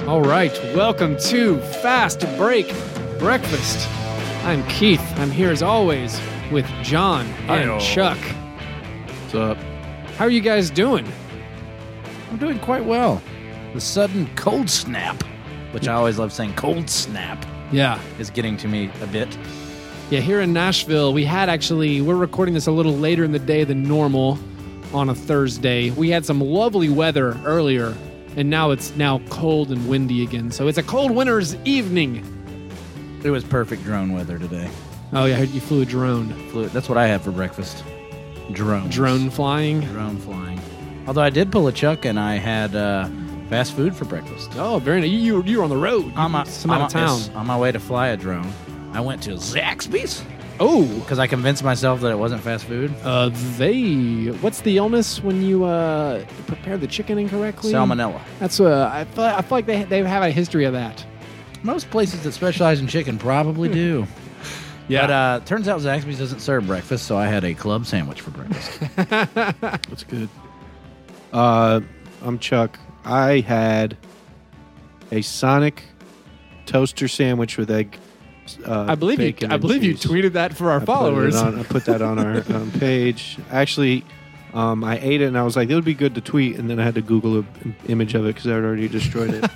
All right, welcome to Fast Break Breakfast. I'm Keith. I'm here as always with John and Hi-yo. Chuck. What's up? How are you guys doing? I'm doing quite well. The sudden cold snap, which I always love saying cold snap, Yeah. is getting to me a bit. Yeah, here in Nashville, we're recording this a little later in the day than normal on a Thursday. We had some lovely weather earlier, and now it's cold and windy again. So it's a cold winter's evening. It was perfect drone weather today. Oh, yeah, I heard you flew a drone. That's what I had for breakfast. Drones. Drone flying. Drone flying. Although I did pull a Chuck and I had fast food for breakfast. Oh, very nice. You were on the road. I'm out of town. yes, on my way to fly a drone. I went to Zaxby's Oh, because I convinced myself that it wasn't fast food. what's the illness when you prepare the chicken incorrectly? Salmonella. That's I feel like they have a history of that. Most places that specialize in chicken probably do. But turns out Zaxby's doesn't serve breakfast, so I had a club sandwich for breakfast. That's good. I'm Chuck. I had a Sonic toaster sandwich with egg. I believe you cheese. tweeted that for our followers. I put that on our page. Actually, I ate it and I was like, it would be good to tweet, and then I had to Google an image of it because I had already destroyed it.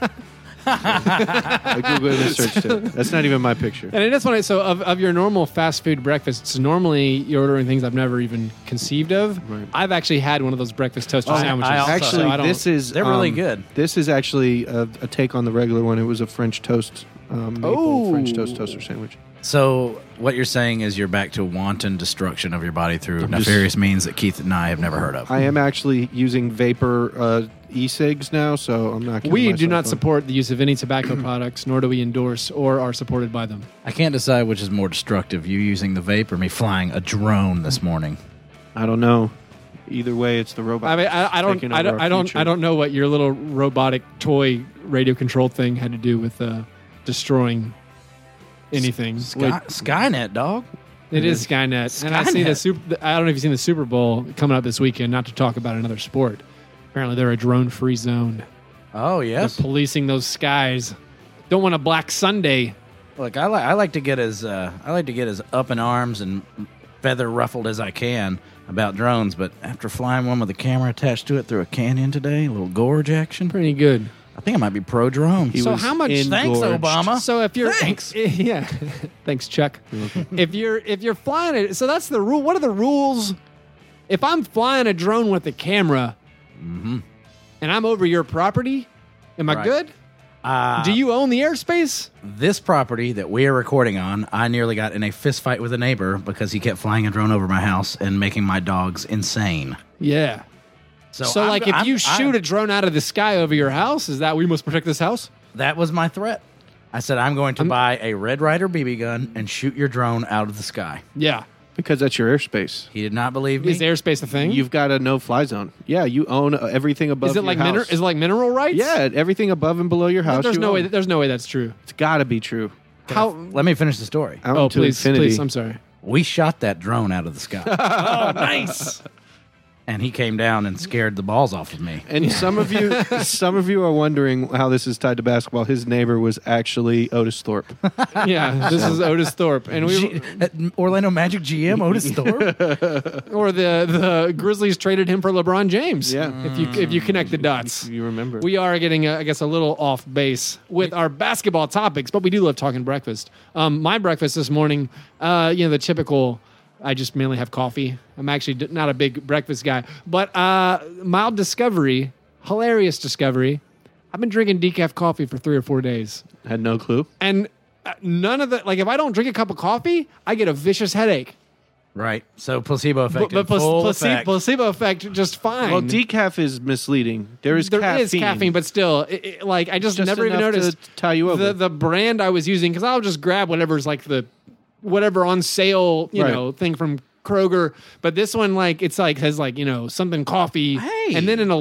I Googled it and searched it. That's not even my picture. And that's when of your normal fast food breakfasts, normally you're ordering things I've never even conceived of. Right. I've actually had one of those breakfast toaster sandwiches. Actually, They're really good. This is actually a take on the regular one. It was a French toast, maple French toast toaster sandwich. So what you're saying is you're back to wanton destruction of your body through nefarious means that Keith and I have never heard of. I am actually using vapor e-cigs now, so I'm not. We do not support the use of any tobacco products, nor do we endorse or are supported by them. I can't decide which is more destructive, you using the vape or me flying a drone this morning. I don't know. Either way, it's the robot. I mean, I don't know what your little robotic toy radio controlled thing had to do with destroying anything. Skynet, dog. It is Skynet. And I see I don't know if you've seen the Super Bowl coming up this weekend. Not to talk about another sport. Apparently, they're a drone-free zone. Oh yes, They're policing those skies. Don't want a Black Sunday. Look, I like to get as up in arms and feather ruffled as I can about drones, but after flying one with a camera attached to it through a canyon today, a little gorge action, Pretty good. I think I might be pro drone. So how much? Thanks, Obama. So if you're yeah, thanks, Chuck. If you're flying it, so that's the rule. What are the rules? If I'm flying a drone with a camera, and I'm over your property, am I Right. good? Do you own the airspace? This property that we are recording on, I nearly got in a fist fight with a neighbor because he kept flying a drone over my house and making my dogs insane. Yeah. So I'm- like, if I'm- you shoot a drone out of the sky over your house, is that we must protect this house? that was my threat. I said, I'm going to buy a Red Ryder BB gun and shoot your drone out of the sky. Yeah. because that's your airspace. He did not believe me. Is airspace a thing? You've got a no-fly zone. Yeah, you own everything above. Is it your like house. is it like mineral rights? Yeah, everything above and below your house. There's you no way. own. There's no way that's true. It's got to be true. How? Let me finish the story. Out Oh, to please, infinity. please. I'm sorry. We shot that drone out of the sky. Oh, nice. And he came down and scared the balls off of me. And some of you are wondering how this is tied to basketball. His neighbor was actually Otis Thorpe. Yeah, this is Otis Thorpe, and Orlando Magic GM Otis Thorpe. or the Grizzlies traded him for LeBron James. Yeah. if you connect the dots. You remember? We are getting, I guess, a little off base with our basketball topics, but we do love talking breakfast. My breakfast this morning, the typical. I just mainly have coffee. I'm actually not a big breakfast guy, but mild discovery, hilarious discovery. I've been drinking decaf coffee for 3 or 4 days, Had no clue. and none of the if I don't drink a cup of coffee, I get a vicious headache. Right. So placebo effect. But placebo effect, just fine. Well, decaf is misleading. There is caffeine, but still, I just never even enough to noticed tie you over. the brand I was using, because I'll just grab whatever's like whatever on sale, thing from Kroger. But this one, has something coffee, Hey. and then in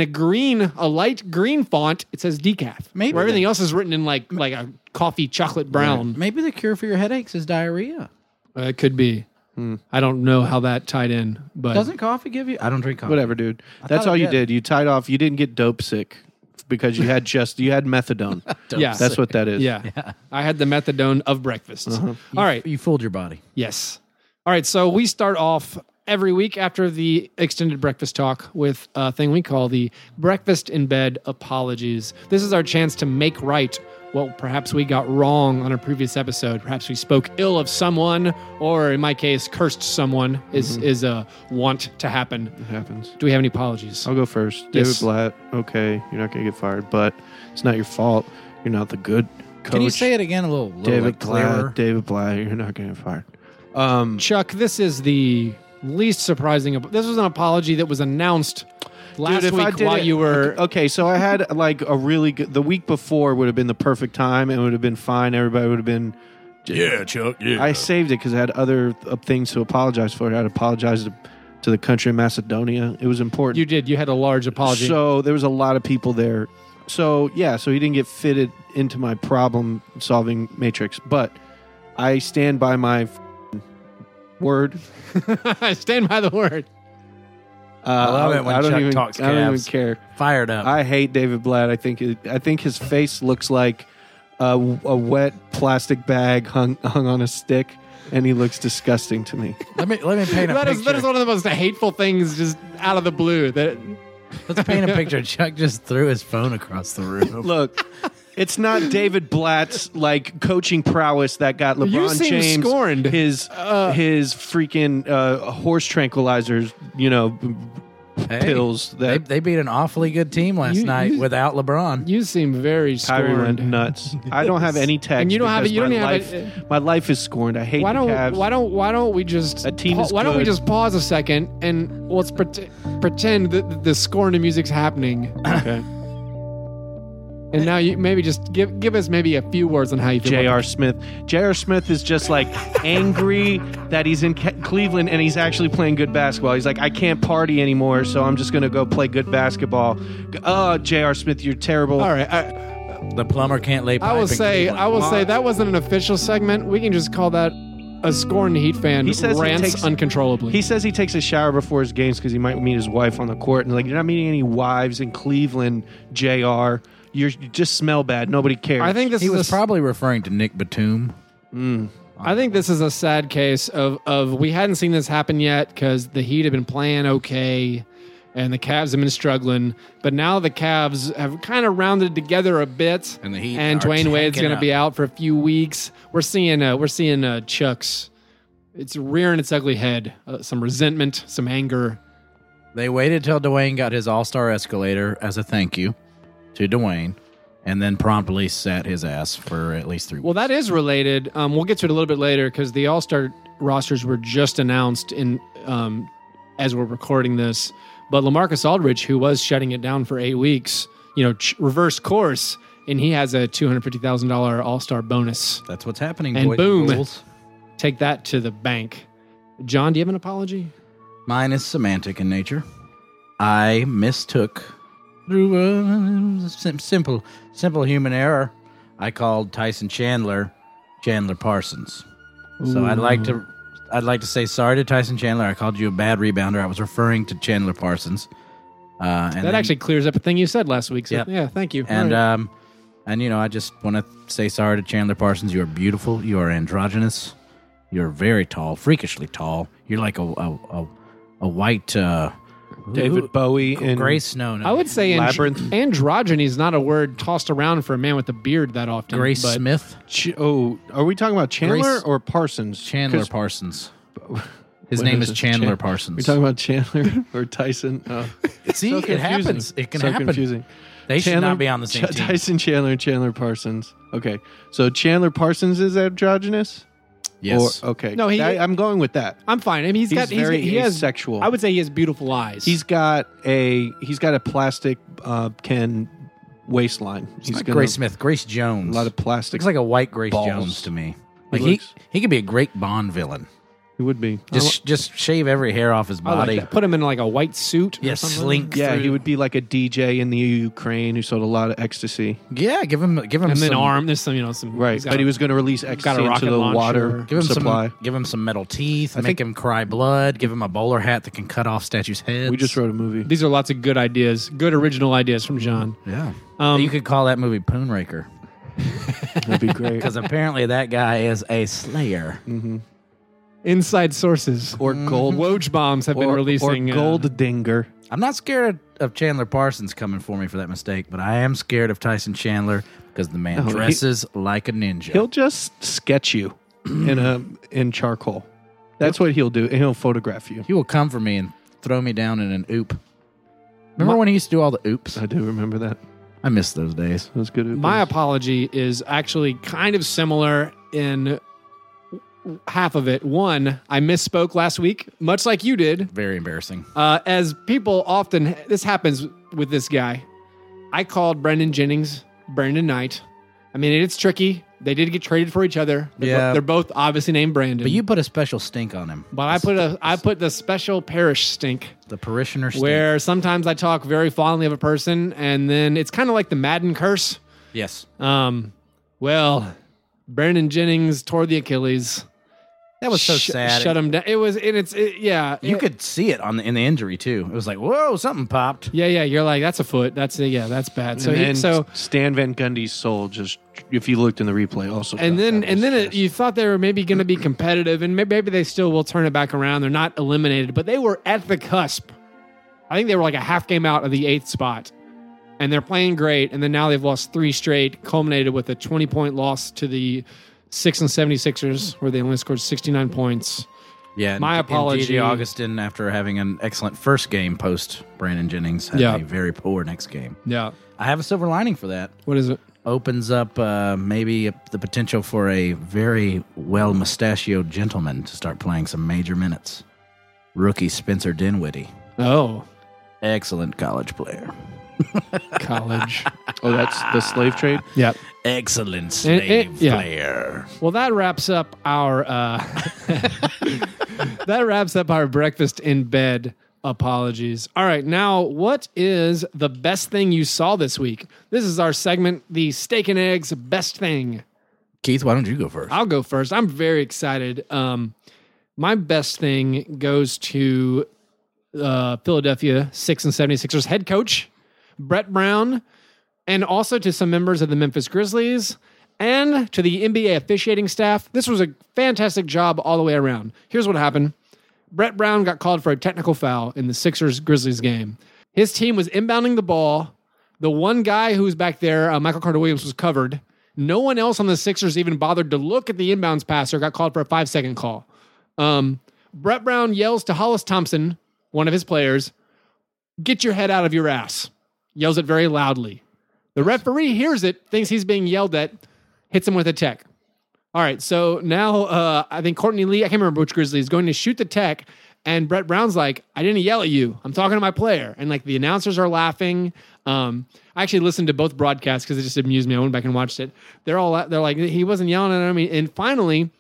a light green font, it says decaf. Maybe where everything the- else is written in like a coffee chocolate brown. Maybe the cure for your headaches is diarrhea. It could be. I don't know how that tied in, but Doesn't coffee give you? I don't drink coffee. Whatever, dude. I That's thought all it you did. did. You tied off. You didn't get dope sick because you had methadone. Yeah. That's what that is. Yeah. I had the methadone of breakfast. All right. You fooled your body. Yes. All right. So we start off every week after the extended breakfast talk with a thing we call the breakfast in bed apologies. This is our chance to make right what perhaps we got wrong on a previous episode. Perhaps we spoke ill of someone, or in my case, cursed someone is a want to happen. It happens. Do we have any apologies? I'll go first. Yes. David Blatt, okay, you're not going to get fired, but it's not your fault. You're not the good coach. Can you say it again a little David clearer? Blatt, David Blatt, you're not going to get fired. Chuck, this is the least surprising. This was an apology that was announced last Dude, if I week did while it- you were... Okay, so I had like a really good... The week before would have been the perfect time. It would have been fine. Everybody would have been... Yeah, Chuck. Yeah. I saved it because I had other things to apologize for. I had to apologize to the country of Macedonia. It was important. You did. You had a large apology. So there was a lot of people there. So, yeah, so he didn't get fitted into my problem-solving matrix. But I stand by my word. I stand by the word. I love it when I don't Chuck even, talks I don't even Cavs. care. Fired up. I hate David Blatt. I think his face looks like a wet plastic bag hung on a stick, and he looks disgusting to me. let me paint a That picture. is one of the most hateful things just out of the blue. Let's paint a picture. Chuck just threw his phone across the room. Look, it's not David Blatt's like coaching prowess that got LeBron You seem James scorned. his freaking horse tranquilizers, Hey, pills that they beat an awfully good team last night without LeBron. You seem very Kyrie went scorned. nuts. I don't have any text. And you don't have because it. You don't my even have life, my life is scorned. I hate Why the Cavs. don't we just That team is why don't we good. just pause a second and let's pretend that the scorned music's happening. Okay. And now you maybe just give us maybe a few words on how you feel. J.R. Smith. J.R. Smith is just like angry that he's in Cleveland and he's actually playing good basketball. He's like, I can't party anymore, so I'm just going to go play good basketball. Oh, J.R. Smith, you're terrible. All right. The plumber can't lay pipe I will in say Cleveland. that wasn't an official segment. We can just call that a scorned Heat fan He says he rants takes- uncontrollably. He says he takes a shower before his games because he might meet his wife on the court. And like, you're not meeting any wives in Cleveland, J.R. You just smell bad. Nobody cares. I think this He is was probably referring to Nick Batum. I think this is a sad case of we hadn't seen this happen yet because the Heat have been playing okay and the Cavs have been struggling. But now the Cavs have kind of rounded together a bit, And the Heat and are Dwayne Wade's tanking going to up. be out for a few weeks. We're seeing Chuck's. It's rearing its ugly head. Some resentment, some anger. They waited till Dwayne got his All-Star escalator as a thank you to Dwayne, and then promptly sat his ass for at least 3 weeks. Well, that is related. We'll get to it a little bit later because the All-Star rosters were just announced in as we're recording this. But LaMarcus Aldridge, who was shutting it down for 8 weeks, reversed course, and he has a $250,000 All-Star bonus. That's what's happening, And boys boom. ghouls. Take that to the bank. John, do you have an apology? Mine is semantic in nature. I mistook, through a simple human error, I called Tyson Chandler Parsons. So I'd like to say sorry to Tyson Chandler. I called you a bad rebounder. I was referring to Chandler Parsons. That actually clears up a thing you said last week. So Yep. yeah, thank you. And All right. I just want to say sorry to Chandler Parsons. You are beautiful. You are androgynous. You're very tall, freakishly tall. You're like a white David Bowie and Grace. No, I would say Labyrinth. androgyny is not a word tossed around for a man with a beard that often. Grace but Smith, are we talking about Chandler Grace- or Parsons? Chandler 'Cause- Parsons. His what name is is it? Chandler We're Parsons. talking about Chandler or Tyson. Oh. See, So it confusing. happens. It can so happen. confusing. They should not be on the same team. Tyson Chandler and Chandler Parsons. Okay, so Chandler Parsons is androgynous. Yes. Or, okay. No, I'm going with that. I'm fine. I mean, He's very he has asexual. I would say he has beautiful eyes. He's got a plastic Ken waistline. He's Not gonna- Grace Smith. Grace Jones. A lot of plastic. Looks like a white Grace balls. Jones to me. He Like looks- he could be a great Bond villain. He would be. Just shave every hair off his I like body. that. Put him in like a white suit. Yeah, or something. slink. Yeah, through. he would be like a DJ in the Ukraine who sold a lot of ecstasy. Yeah, give him And then some arm. There's some. Right, he's got but he a- was going to release got a ecstasy rocket into the launcher. water Give him supply. give him some metal teeth. I Make think- him cry blood. Give him a bowler hat that can cut off statues' heads. We just wrote a movie. These are lots of good ideas, good original ideas from John. Yeah. Um, You could call that movie Poonraker That'd be great. because apparently that guy is a slayer. Inside sources. Or gold. Woj bombs have been releasing. Or gold dinger. I'm not scared of Chandler Parsons coming for me for that mistake, but I am scared of Tyson Chandler because the man No, dresses like a ninja. He'll just sketch you in charcoal. That's what he'll do, and he'll photograph you. He will come for me and throw me down in an oop. Remember when he used to do all the oops? I do remember that. I miss those days. That was good. My apology is actually kind of similar in half of it. One, I misspoke last week, much like you did. Very embarrassing. As people often, this happens with this guy. I called Brendan Jennings Brandon Knight. I mean, it's tricky. They did get traded for each other. They're both obviously named Brandon. But you put a special stink on him. But I put the special parish stink, The parishioner stink. where sometimes I talk very fondly of a person, and then it's kind of like the Madden curse. Yes. Well, Brandon Jennings tore the Achilles. That was so sad. Shut him down. It was, and yeah. You could see it in the injury too. It was like, whoa, something popped. Yeah. You're like, that's a foot. That's bad. So and then so Stan Van Gundy's soul just, if you looked in the replay, also. and then you thought they were maybe going to be competitive, and maybe they still will turn it back around. They're not eliminated, but they were at the cusp. I think they were like a half game out of the 8th spot, and they're playing great. And then now they've lost 3 straight, culminated with a 20-point loss to the 6 and 76ers, where they only scored 69 points. Yeah. My and apology. Gigi Augustin, after having an excellent first game post Brandon Jennings, had a very poor next game. Yeah. I have a silver lining for that. What is it? Opens up maybe the potential for a very well mustachioed gentleman to start playing some major minutes. Rookie Spencer Dinwiddie. Oh, Excellent college player. college. Oh, that's the slave trade? Yep. Excellent slave player. Well, that wraps up our breakfast in bed apologies. All right, now what is the best thing you saw this week? This is our segment, the Steak and Eggs Best Thing. Keith, why don't you go first? I'll go first. I'm very excited. My best thing goes to Philadelphia 6 and 76ers head coach Brett Brown, and also to some members of the Memphis Grizzlies, and to the NBA officiating staff. This was a fantastic job all the way around. Here's what happened. Brett Brown got called for a technical foul in the Sixers-Grizzlies game. His team was inbounding the ball. The one guy who was back there, Michael Carter-Williams, was covered. No one else on the Sixers even bothered to look at the inbounds passer, got called for a 5-second call. Brett Brown yells to Hollis Thompson, one of his players, "Get your head out of your ass." Yells it very loudly. The referee hears it, thinks he's being yelled at, hits him with a tech. All right, so now I think Courtney Lee, I can't remember which Grizzly, is going to shoot the tech, and Brett Brown's like, "I didn't yell at you. I'm talking to my player." And like the announcers are laughing. I actually listened to both broadcasts because it just amused me. I went back and watched it. They're like, he wasn't yelling at him. And finally,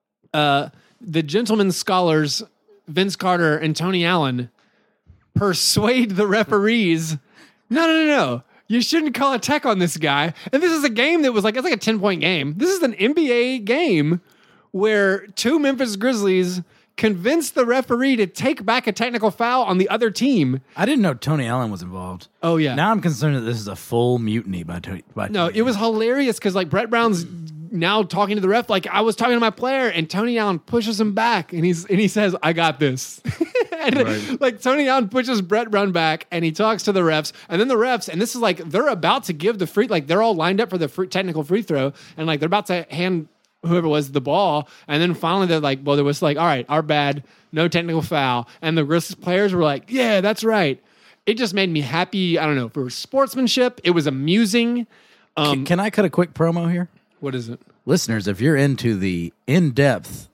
the gentleman scholars, Vince Carter and Tony Allen, persuade the referees, no. You shouldn't call a tech on this guy. And this is a game that was it's like a 10-point game. This is an NBA game where 2 Memphis Grizzlies convinced the referee to take back a technical foul on the other team. I didn't know Tony Allen was involved. Oh, yeah. Now I'm concerned that this is a full mutiny by Tony. No, it was hilarious because Brett Brown's now talking to the ref like, "I was talking to my player," and Tony Allen pushes him back, and he says, "I got this." And Tony Allen pushes Brett Brown back, and he talks to the refs, and then the refs, and this is they're about to give the free, they're all lined up for the technical free throw, and they're about to hand whoever was the ball, and then finally they're like, well, there was all right, our bad, no technical foul, and the Grizzlies players were like, yeah, that's right. It just made me happy. I don't know, for sportsmanship, it was amusing. Can I cut a quick promo here? What is it? Listeners, if you're into the in-depth,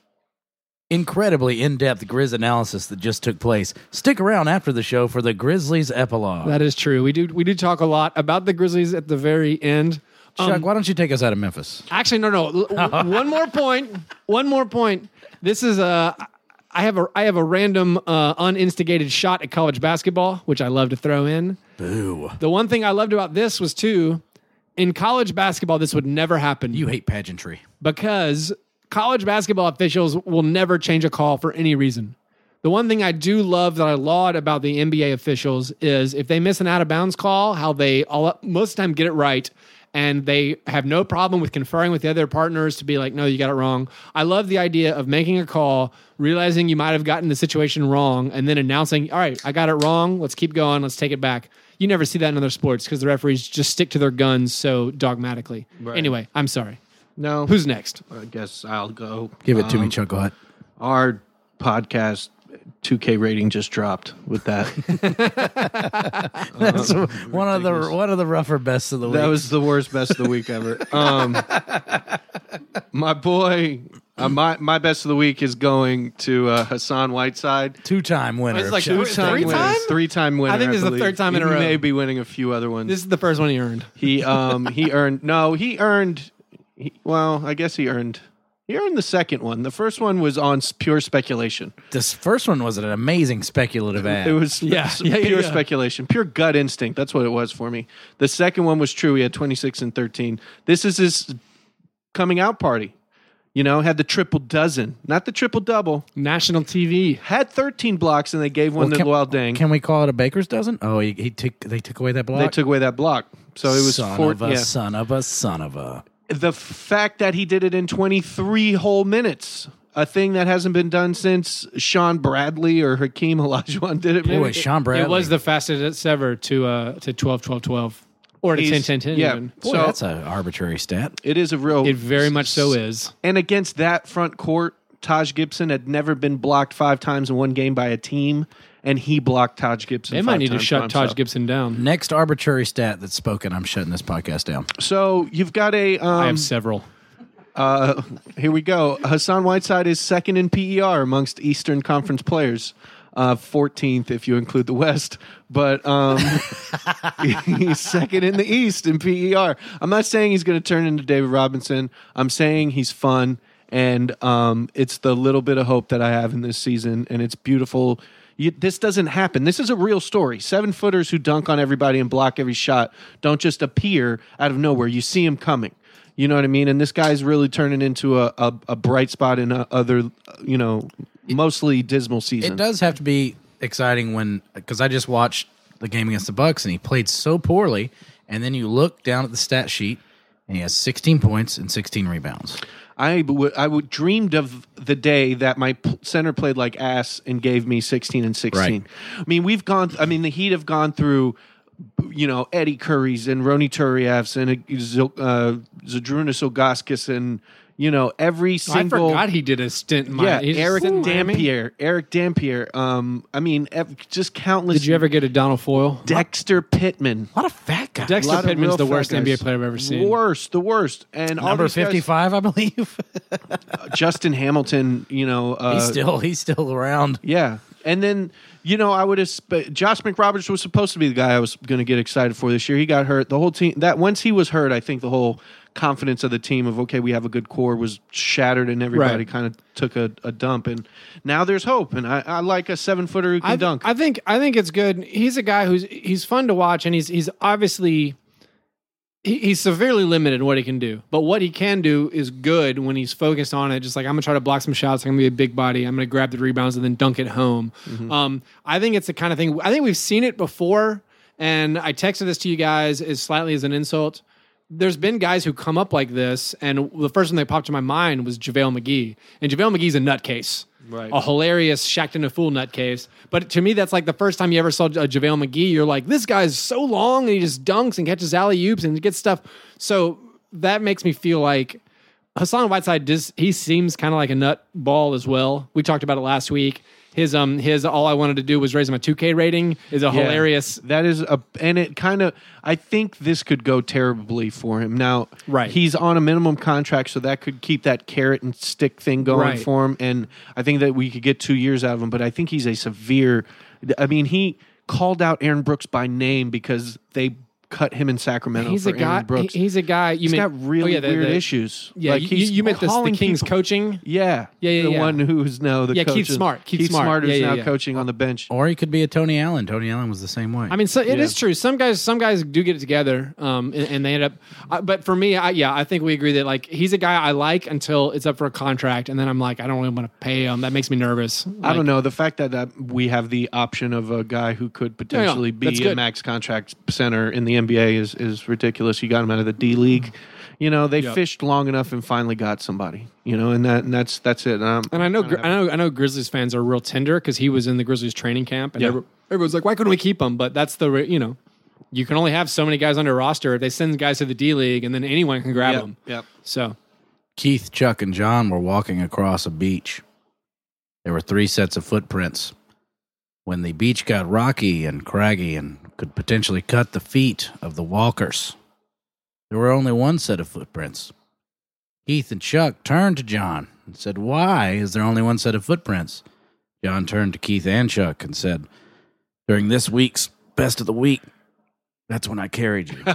incredibly in-depth Grizz analysis that just took place, stick around after the show for the Grizzlies epilogue. That is true. We do talk a lot about the Grizzlies at the very end. Chuck, why don't you take us out of Memphis? Actually, no. One more point. One more point. This is I have a random uninstigated shot at college basketball, which I love to throw in. Boo. The one thing I loved about this was too, in college basketball, this would never happen. You hate pageantry. Because college basketball officials will never change a call for any reason. The one thing I do love that I laud about the NBA officials is if they miss an out of bounds call, how they most of the time get it right. And they have no problem with conferring with the other partners to be like, no, you got it wrong. I love the idea of making a call, realizing you might have gotten the situation wrong, and then announcing, all right, I got it wrong. Let's keep going. Let's take it back. You never see that in other sports because the referees just stick to their guns so dogmatically. Right. Anyway, I'm sorry. No. Who's next? I guess I'll go. Give it to me, Chuck Hut. Our podcast 2K rating just dropped with that. That's one of the rougher bests of the week. That was the worst best of the week ever. My boy, my best of the week is going to Hassan Whiteside. Two-time winner. It's like of Chuck. Three-time winner. I think this is the believe. third time in a He row. may be winning a few other ones. This is the first one he earned. Well, I guess he earned the second one. The first one was on pure speculation. This first one was an amazing speculative ad. It was Yeah. pure speculation, pure gut instinct. That's what it was for me. The second one was true. He had 26 and 13. This is his coming out party. You know, had the triple dozen, not the triple double. National TV. Had 13 blocks, and they gave one to Luol Deng. Can we call it a baker's dozen? Oh, they took away that block? They took away that block. So it was son of a. The fact that he did it in 23 whole minutes, a thing that hasn't been done since Sean Bradley or Hakeem Olajuwon did it. Boy, Sean Bradley. It was the fastest ever to 12-12-12. Or to 10-10-10 yeah. even. Boy, So- that's an arbitrary stat. It is a real. It very much so is. And against that front court, Taj Gibson had never been blocked 5 times in one game by a team, and he blocked Taj Gibson. They might 5 need to times shut by Taj himself. Gibson down. Next arbitrary stat that's spoken, I'm shutting this podcast down. So you've got a. I have several. Here we go. Hassan Whiteside is second in PER amongst Eastern Conference players. 14th if you include the West, but he's second in the East in PER. I'm not saying he's going to turn into David Robinson. I'm saying he's fun, and it's the little bit of hope that I have in this season, and it's beautiful. This doesn't happen. This is a real story. 7-footers who dunk on everybody and block every shot don't just appear out of nowhere. You see them coming. You know what I mean? And this guy's really turning into a bright spot in other, mostly dismal season. It does have to be exciting because I just watched the game against the Bucks and he played so poorly, and then you look down at the stat sheet and he has 16 points and 16 rebounds. I dreamed of the day that my center played like ass and gave me 16 and 16. Right. I mean, the Heat have gone through, Eddie Curry's and Rony Turiaf's and Zydrunas Ilgauskas and, every single. I forgot he did a stint in Eric Dampier. Just countless. Did you ever get a Donald Foyle? Dexter Pittman. A lot of fat guys. Dexter lot of Pittman's real the fat worst guys. NBA player I've ever seen. The worst. And all Number these guys- 55, I believe. Justin Hamilton, He's still around. yeah. And then, I would have. Josh McRoberts was supposed to be the guy I was going to get excited for this year. He got hurt. The whole team. Once he was hurt, I think the whole confidence of the team of we have a good core was shattered, and everybody Right. kind of took a dump. And now there's hope. And I like a 7-footer who can dunk. I think it's good. He's a guy he's fun to watch, and he's obviously he's severely limited in what he can do. But what he can do is good when he's focused on it. Just like, I'm gonna try to block some shots. I'm gonna be a big body. I'm gonna grab the rebounds and then dunk it home. I think it's the kind of thing. I think we've seen it before. And I texted this to you guys as slightly as an insult. There's been guys who come up like this, and the first one that popped to my mind was JaVale McGee. And JaVale McGee's a nutcase. Right. A hilarious Shaqtin' a Fool nutcase. But to me, that's like the first time you ever saw a JaVale McGee. You're like, this guy's so long, and he just dunks and catches alley-oops and gets stuff. So that makes me feel like Hassan Whiteside, he seems kind of like a nut ball as well. We talked about it last week. His all I wanted to do was raise my 2K rating is a hilarious. That is and it kind of. I think this could go terribly for him. Now, Right. He's on a minimum contract, so that could keep that carrot and stick thing going Right. for him. And I think that we could get 2 years out of him. But I think he's a severe. I mean, he called out Aaron Brooks by name because they cut him in Sacramento. He's for a guy. Aaron Brooks. He's a guy. He's got really weird issues. Yeah, like you meant the calling Kings people- coaching. Yeah, Yeah. The one who's now the coach. Keith Smart. Keith Smart. who's Yeah. now coaching on the bench. Or he could be a Tony Allen. Tony Allen was the same way. I mean, so it is true. Some guys do get it together, and they end up. But for me, I think we agree that like he's a guy I like until it's up for a contract, and then I'm like, I don't really want to pay him. That makes me nervous. I don't know. The fact that we have the option of a guy who could potentially that's be good. a max contract center in the NBA is ridiculous. You got him out of the D League. They fished long enough and finally got somebody. And that's it. And I know Grizzlies fans are real tender because he was in the Grizzlies training camp, and everyone's like, why couldn't we keep him? But that's you can only have so many guys on your roster. If they send guys to the D League, and then anyone can grab them. Yep. So Keith, Chuck, and John were walking across a beach. There were 3 sets of footprints. When the beach got rocky and craggy and could potentially cut the feet of the walkers, there were only 1 set of footprints. Keith and Chuck turned to John and said, "Why is there only 1 set of footprints?" John turned to Keith and Chuck and said, "During this week's best of the week, that's when I carried you."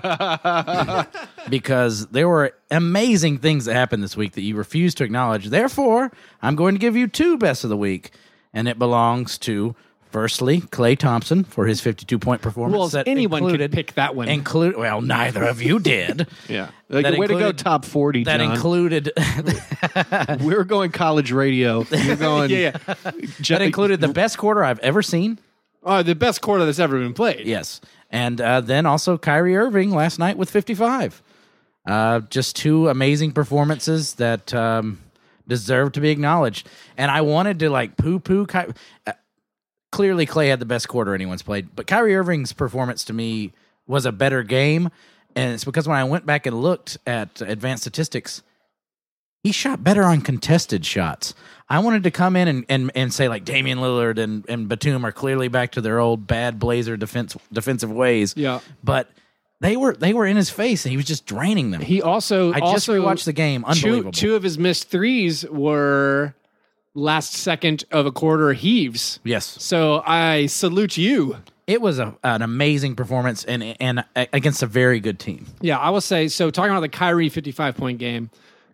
Because there were amazing things that happened this week that you refused to acknowledge. Therefore, I'm going to give you 2 best of the week. And it belongs to, firstly, Klay Thompson for his 52-point performance. well, that anyone could pick that one. Well, neither of you did. Yeah. That Way to go included- top 40, That John. included We're going college radio. You're going. that included the best quarter I've ever seen. The best quarter that's ever been played. Yes. And then also Kyrie Irving last night with 55. Just 2 amazing performances that deserve to be acknowledged. And I wanted to poo-poo clearly Klay had the best quarter anyone's played, but Kyrie Irving's performance to me was a better game. And it's because when I went back and looked at advanced statistics, he shot better on contested shots. I wanted to come in and say like Damian Lillard and Batum are clearly back to their old bad Blazer defensive ways. Yeah. But they were in his face and he was just draining them. He also I just rewatched the game. Unbelievable. Two of his missed threes were last second of a quarter heaves. Yes. So I salute you. It was an amazing performance and against a very good team. Yeah, I will say, so talking about the Kyrie 55-point game,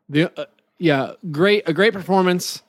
a great performance.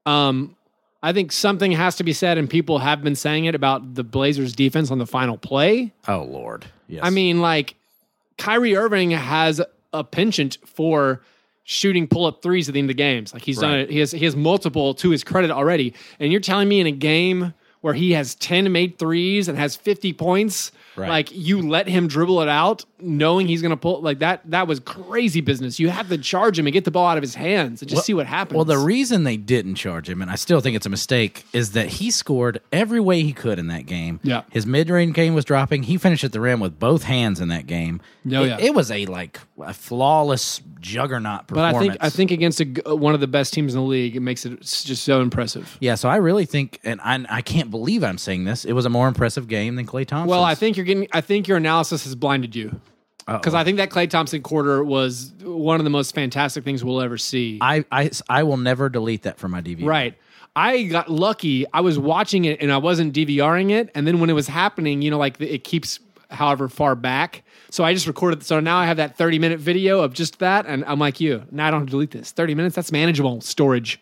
I think something has to be said, and people have been saying it about the Blazers defense on the final play. Oh, Lord. Yes. I mean, Kyrie Irving has a penchant for shooting pull-up threes at the end of the games. Like he's done it. He has multiple to his credit already. And you're telling me in a game where he has 10 made threes and has 50 points, you let him dribble it out knowing he's going to pull that was crazy business. You have to charge him and get the ball out of his hands and just see what happens. Well, the reason they didn't charge him, and I still think it's a mistake, is that he scored every way he could in that game. Yeah. His mid-range game was dropping. He finished at the rim with both hands in that game. It was a flawless juggernaut performance. But I think against one of the best teams in the league, it makes it just so impressive. Yeah, so I really think, and I can't believe I'm saying this, it was a more impressive game than Klay Thompson. Well, I think your analysis has blinded you. Because I think that Klay Thompson quarter was one of the most fantastic things we'll ever see. I will never delete that from my DVR. Right. I got lucky. I was watching it and I wasn't DVRing it. And then when it was happening, it keeps however far back. So I just recorded. So now I have that 30-minute video of just that. And I'm like you. Now I don't have to delete this. 30 minutes, that's manageable storage.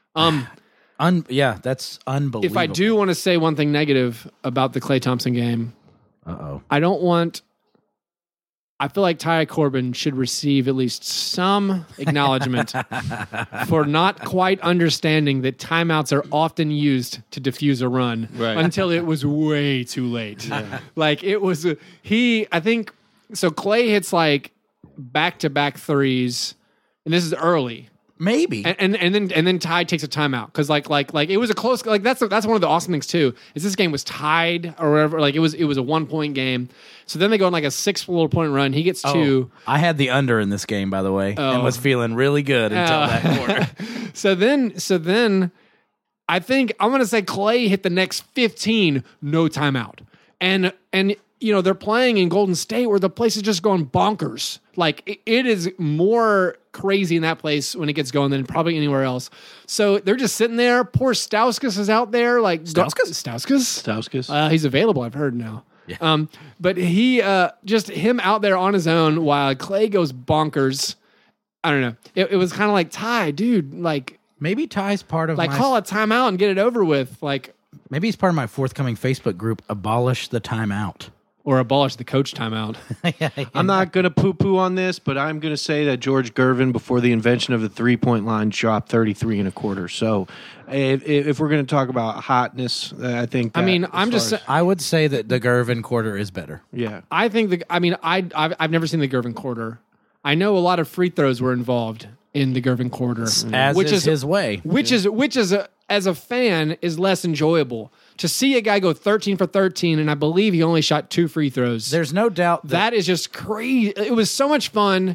Yeah, that's unbelievable. If I do want to say one thing negative about the Klay Thompson game, I feel like Ty Corbin should receive at least some acknowledgement for not quite understanding that timeouts are often used to defuse a run until it was way too late. Yeah. I think, so Klay hits back-to-back threes, and this is early. Maybe. And then Ty takes a timeout because it was a close that's one of the awesome things too is this game was tied or whatever, it was a 1-point game. So then they go on a 6-point run. He gets 2. I had the under in this game, by the way, and was feeling really good until that quarter. So then I think I'm gonna say Klay hit the next 15, no timeout. And they're playing in Golden State where the place is just going bonkers. It is more crazy in that place when it gets going than probably anywhere else. So they're just sitting there. Poor Stauskas is out there. Stauskas? Stauskas? He's available, I've heard now. Yeah. But he just him out there on his own while Clay goes bonkers. I don't know. It was kind of like, Ty, dude, like Maybe Ty's part of call a timeout and get it over with, like, maybe he's part of my forthcoming Facebook group, Abolish the Timeout. or abolish the coach timeout. I'm not going to poo-poo on this, but I'm going to say that George Gervin, before the invention of the three-point line, dropped 33 and a quarter. So if we're going to talk about hotness, I think that, I mean, I'm just I would say that the Gervin quarter is better. yeah. I think I've never seen the Gervin quarter. I know a lot of free throws were involved in the Gervin quarter, As which is his way. which is as a fan is less enjoyable to see a guy go 13 for 13, and I believe he only shot 2 free throws. There's no doubt That is just crazy. It was so much fun.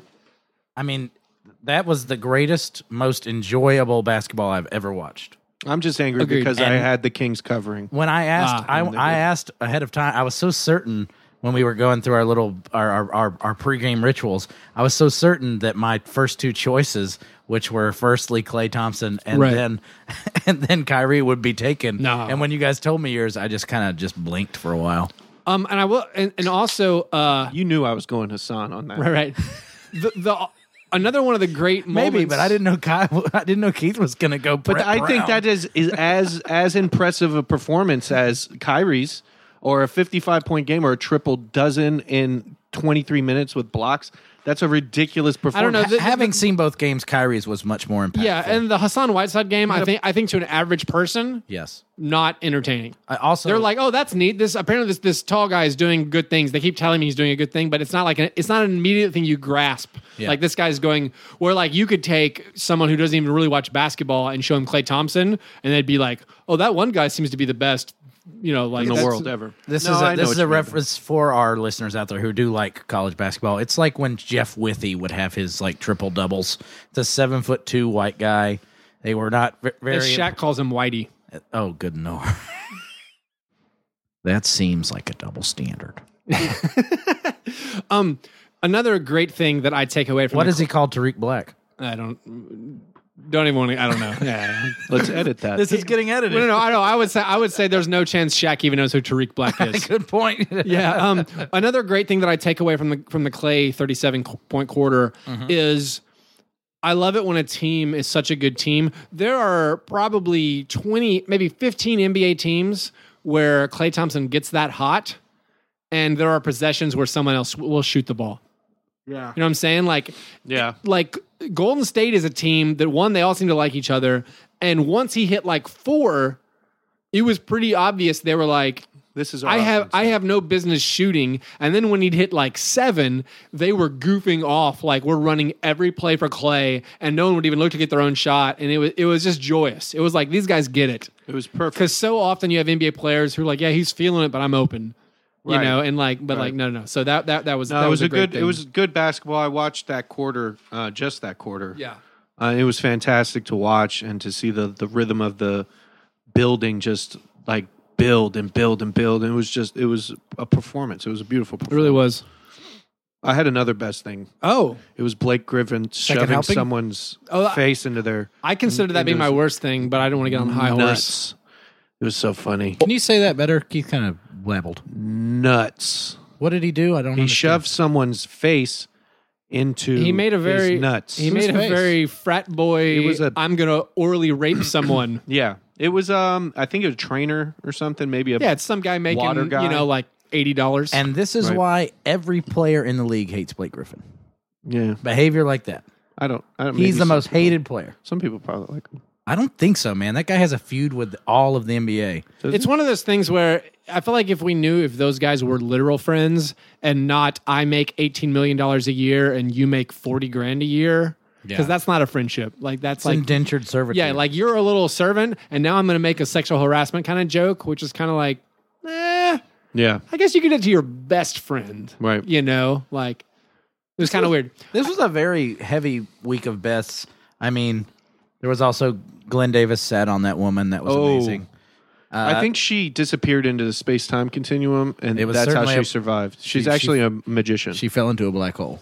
I mean, that was the greatest, most enjoyable basketball I've ever watched. I'm just angry Agreed. because I had the Kings covering. When I asked, I asked ahead of time. I was so certain when we were going through our little our pregame rituals. I was so certain that my first two choices, which were firstly Klay Thompson and Right. then Kyrie, would be taken. No. And when you guys told me yours, I just kind of just blinked for a while. And I will, and also, You knew I was going Hassan on that. right. The another one of the great moments. Maybe, but I didn't know I didn't know Keith was going to go. But Brett I think Brown. that is as impressive a performance as Kyrie's, or a 55-point game, or a triple dozen in 23 minutes with blocks. That's a ridiculous performance. know, Having seen both games, Kyrie's was much more impactful. Yeah, and the Hassan Whiteside game, I think to an average person, yes. not entertaining. I also They're like, oh, that's neat. This tall guy is doing good things. They keep telling me he's doing a good thing, but it's not like it's not an immediate thing you grasp. Yeah. Like this guy's going where like you could take someone who doesn't even really watch basketball and show him Klay Thompson, and they'd be like, oh, that one guy seems to be the best, like in the that's- world ever. This No, I know is what a you mean. reference for our listeners out there who do like college basketball. It's like when Jeff Withey would have his like triple doubles. It's a 7'2" white guy. They were not very. As Shaq calls him Whitey. Oh, good no. That seems like a double standard. Another great thing that I take away from What is he called, Tariq Black? I don't even want to. I don't know. Yeah. Let's edit that. This is getting edited. No. I know. I would say there's no chance Shaq even knows who Tariq Black is. Good point. Yeah. Another great thing that I take away from the Clay 37-point quarter is I love it when a team is such a good team. There are probably 20, maybe 15 NBA teams where Klay Thompson gets that hot, and there are possessions where someone else will shoot the ball. Yeah. You know what I'm saying? Like Golden State is a team that, one, they all seem to like each other, and once he hit like 4, it was pretty obvious they were like, This is our I offense. have no business shooting. And then when he'd hit like 7, they were goofing off like we're running every play for Clay, and no one would even look to get their own shot. And it was just joyous. It was like these guys get it, It was perfect. because so often you have NBA players who are like, yeah, he's feeling it, but I'm open, you Right. know, and like, but Right. like no. So that was No, that it was a a great good. thing. It was good basketball. I watched that quarter, just that quarter. yeah. It was fantastic to watch and to see the rhythm of the building just like build and build and build. And it was a performance. It was a beautiful performance. It really was. I had another best thing. Oh, It was Blake Griffin shoving helping? someone's Oh, face into their I consider that being my worst thing, but I don't want to get on the high horse. nuts. It was so funny. Can you say that better? Keith kind of babbled. Nuts. What did he do? I don't know. He shoved someone's face into He made a very his nuts. He made a face? very frat boy. It was a- I'm gonna orally rape someone. Yeah. It was I think it was a trainer or something, maybe a Yeah, it's some guy making Water guy. like $80. And this is Right. why every player in the league hates Blake Griffin. yeah. Behavior like that. I don't He's maybe the some most people- hated player. Some people probably like him. I don't think so, man. That guy has a feud with all of the NBA. It's one of those things where I feel like if we knew if those guys were literal friends and not I make $18 million a year and you make $40,000 a year, because Yeah. that's not a friendship. Like that's It's like indentured servitude. yeah, like you're a little servant, and now I'm going to make a sexual harassment kind of joke, which is kind of like, Yeah. I guess you could do it to your best friend, Right. You know, like it was kind of weird. This was a very heavy week of bets. I mean, there was also Glenn Davis sat on that woman. That was amazing. I think she disappeared into the space-time continuum, and It was that's how certainly she a- survived. She's she- actually a magician. She fell into a black hole.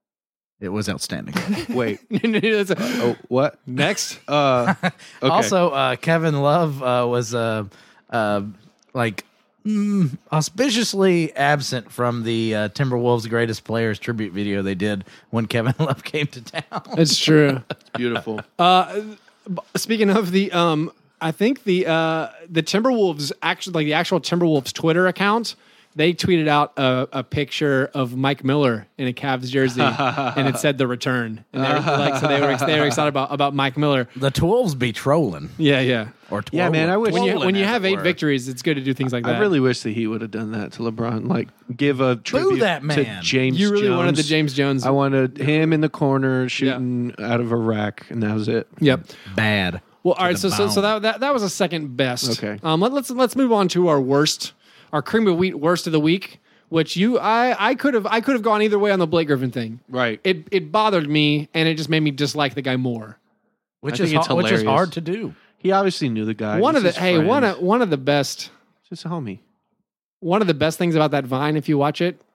It was outstanding. Wait. That's a- Oh, what? Next, Okay. Also, Kevin Love was like auspiciously absent from the Timberwolves Greatest Players tribute video they did when Kevin Love came to town. It's true. Beautiful. Speaking of the, I think the Timberwolves actually, like the actual Timberwolves Twitter account, they tweeted out a picture of Mike Miller in a Cavs jersey, and it said the return. And they were like, so they were excited about Mike Miller. The Twolves be trolling. Yeah. Or Yeah, man, I wish- When you as have it 8 were. victories, it's good to do things like that. I really wish that he would have done that to LeBron. Like, give a tribute that to man. James You really Jones. wanted the James Jones. I wanted him in the corner shooting out of a rack, and that was it. Yep. Bad. Well, all right. the So bone. that was a second best. Okay. Let's move on to our worst, our cream of wheat worst of the week. Which I could have gone either way on the Blake Griffin thing. Right. It bothered me, and it just made me dislike the guy more. Which I is think it's which is hilarious. hard to do. He obviously knew the guy. One He's of the his friend. one of the best Just a homie. one of the best things about that Vine, if you watch it,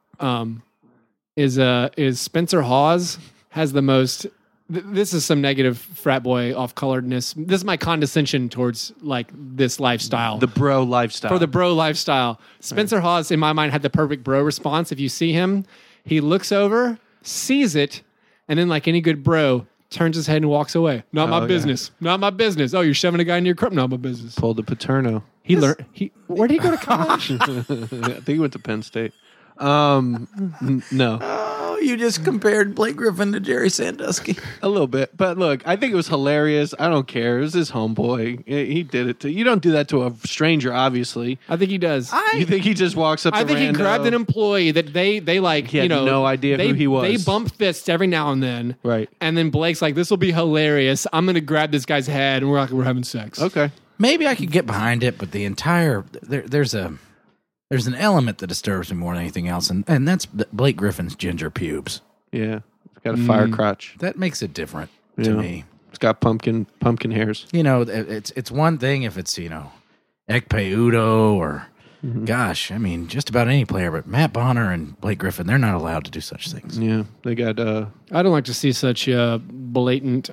is Spencer Hawes has the most. This is some negative frat boy off coloredness. This is my condescension towards like this lifestyle. The bro lifestyle. For the bro lifestyle. Spencer Hawes, in my mind, had the perfect bro response. If you see him, he looks over, sees it, and then, like any good bro, turns his head and walks away. Not my yeah. business. Not my business. Oh, you're shoving a guy in your crib? Not my business. Pulled the Paterno. He learned. Where did he go to college? I think he went to Penn State. No, Oh, you just compared Blake Griffin to Jerry Sandusky. a little bit. But look, I think it was hilarious. I don't care. It was his homeboy. He did it to you. Don't do that to a stranger, obviously. I think he does. You think he just walks up? I to think he rando? grabbed an employee that they like. He had no idea they, who he was. They bump fists every now and then, Right. And then Blake's like, "This will be hilarious. I'm going to grab this guy's head, and we're having sex." Okay. Maybe I could get behind it, but the entire there's an element that disturbs me more than anything else, and that's Blake Griffin's ginger pubes. Yeah. It's got a fire crotch. That makes it different to Yeah. me. It's got pumpkin hairs. You know, it's one thing if it's Ekpe Udo or gosh, I mean just about any player, but Matt Bonner and Blake Griffin, they're not allowed to do such things. Yeah. They got I don't like to see such blatant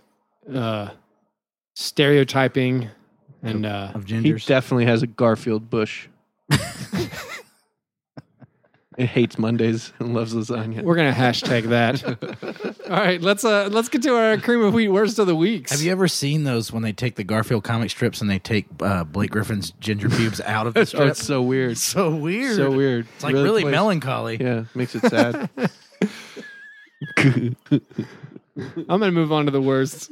stereotyping and Of he gingers. definitely has a Garfield bush. It hates Mondays and loves lasagna. we're gonna hashtag that. All right, let's get to our cream of wheat worst of the weeks. Have you ever seen those when they take the Garfield comic strips and they take Blake Griffin's ginger pubes out of the Oh, strip? it's so weird. so weird. So weird. It's like really plays- melancholy. Yeah, makes it sad. I'm gonna move on to the worst.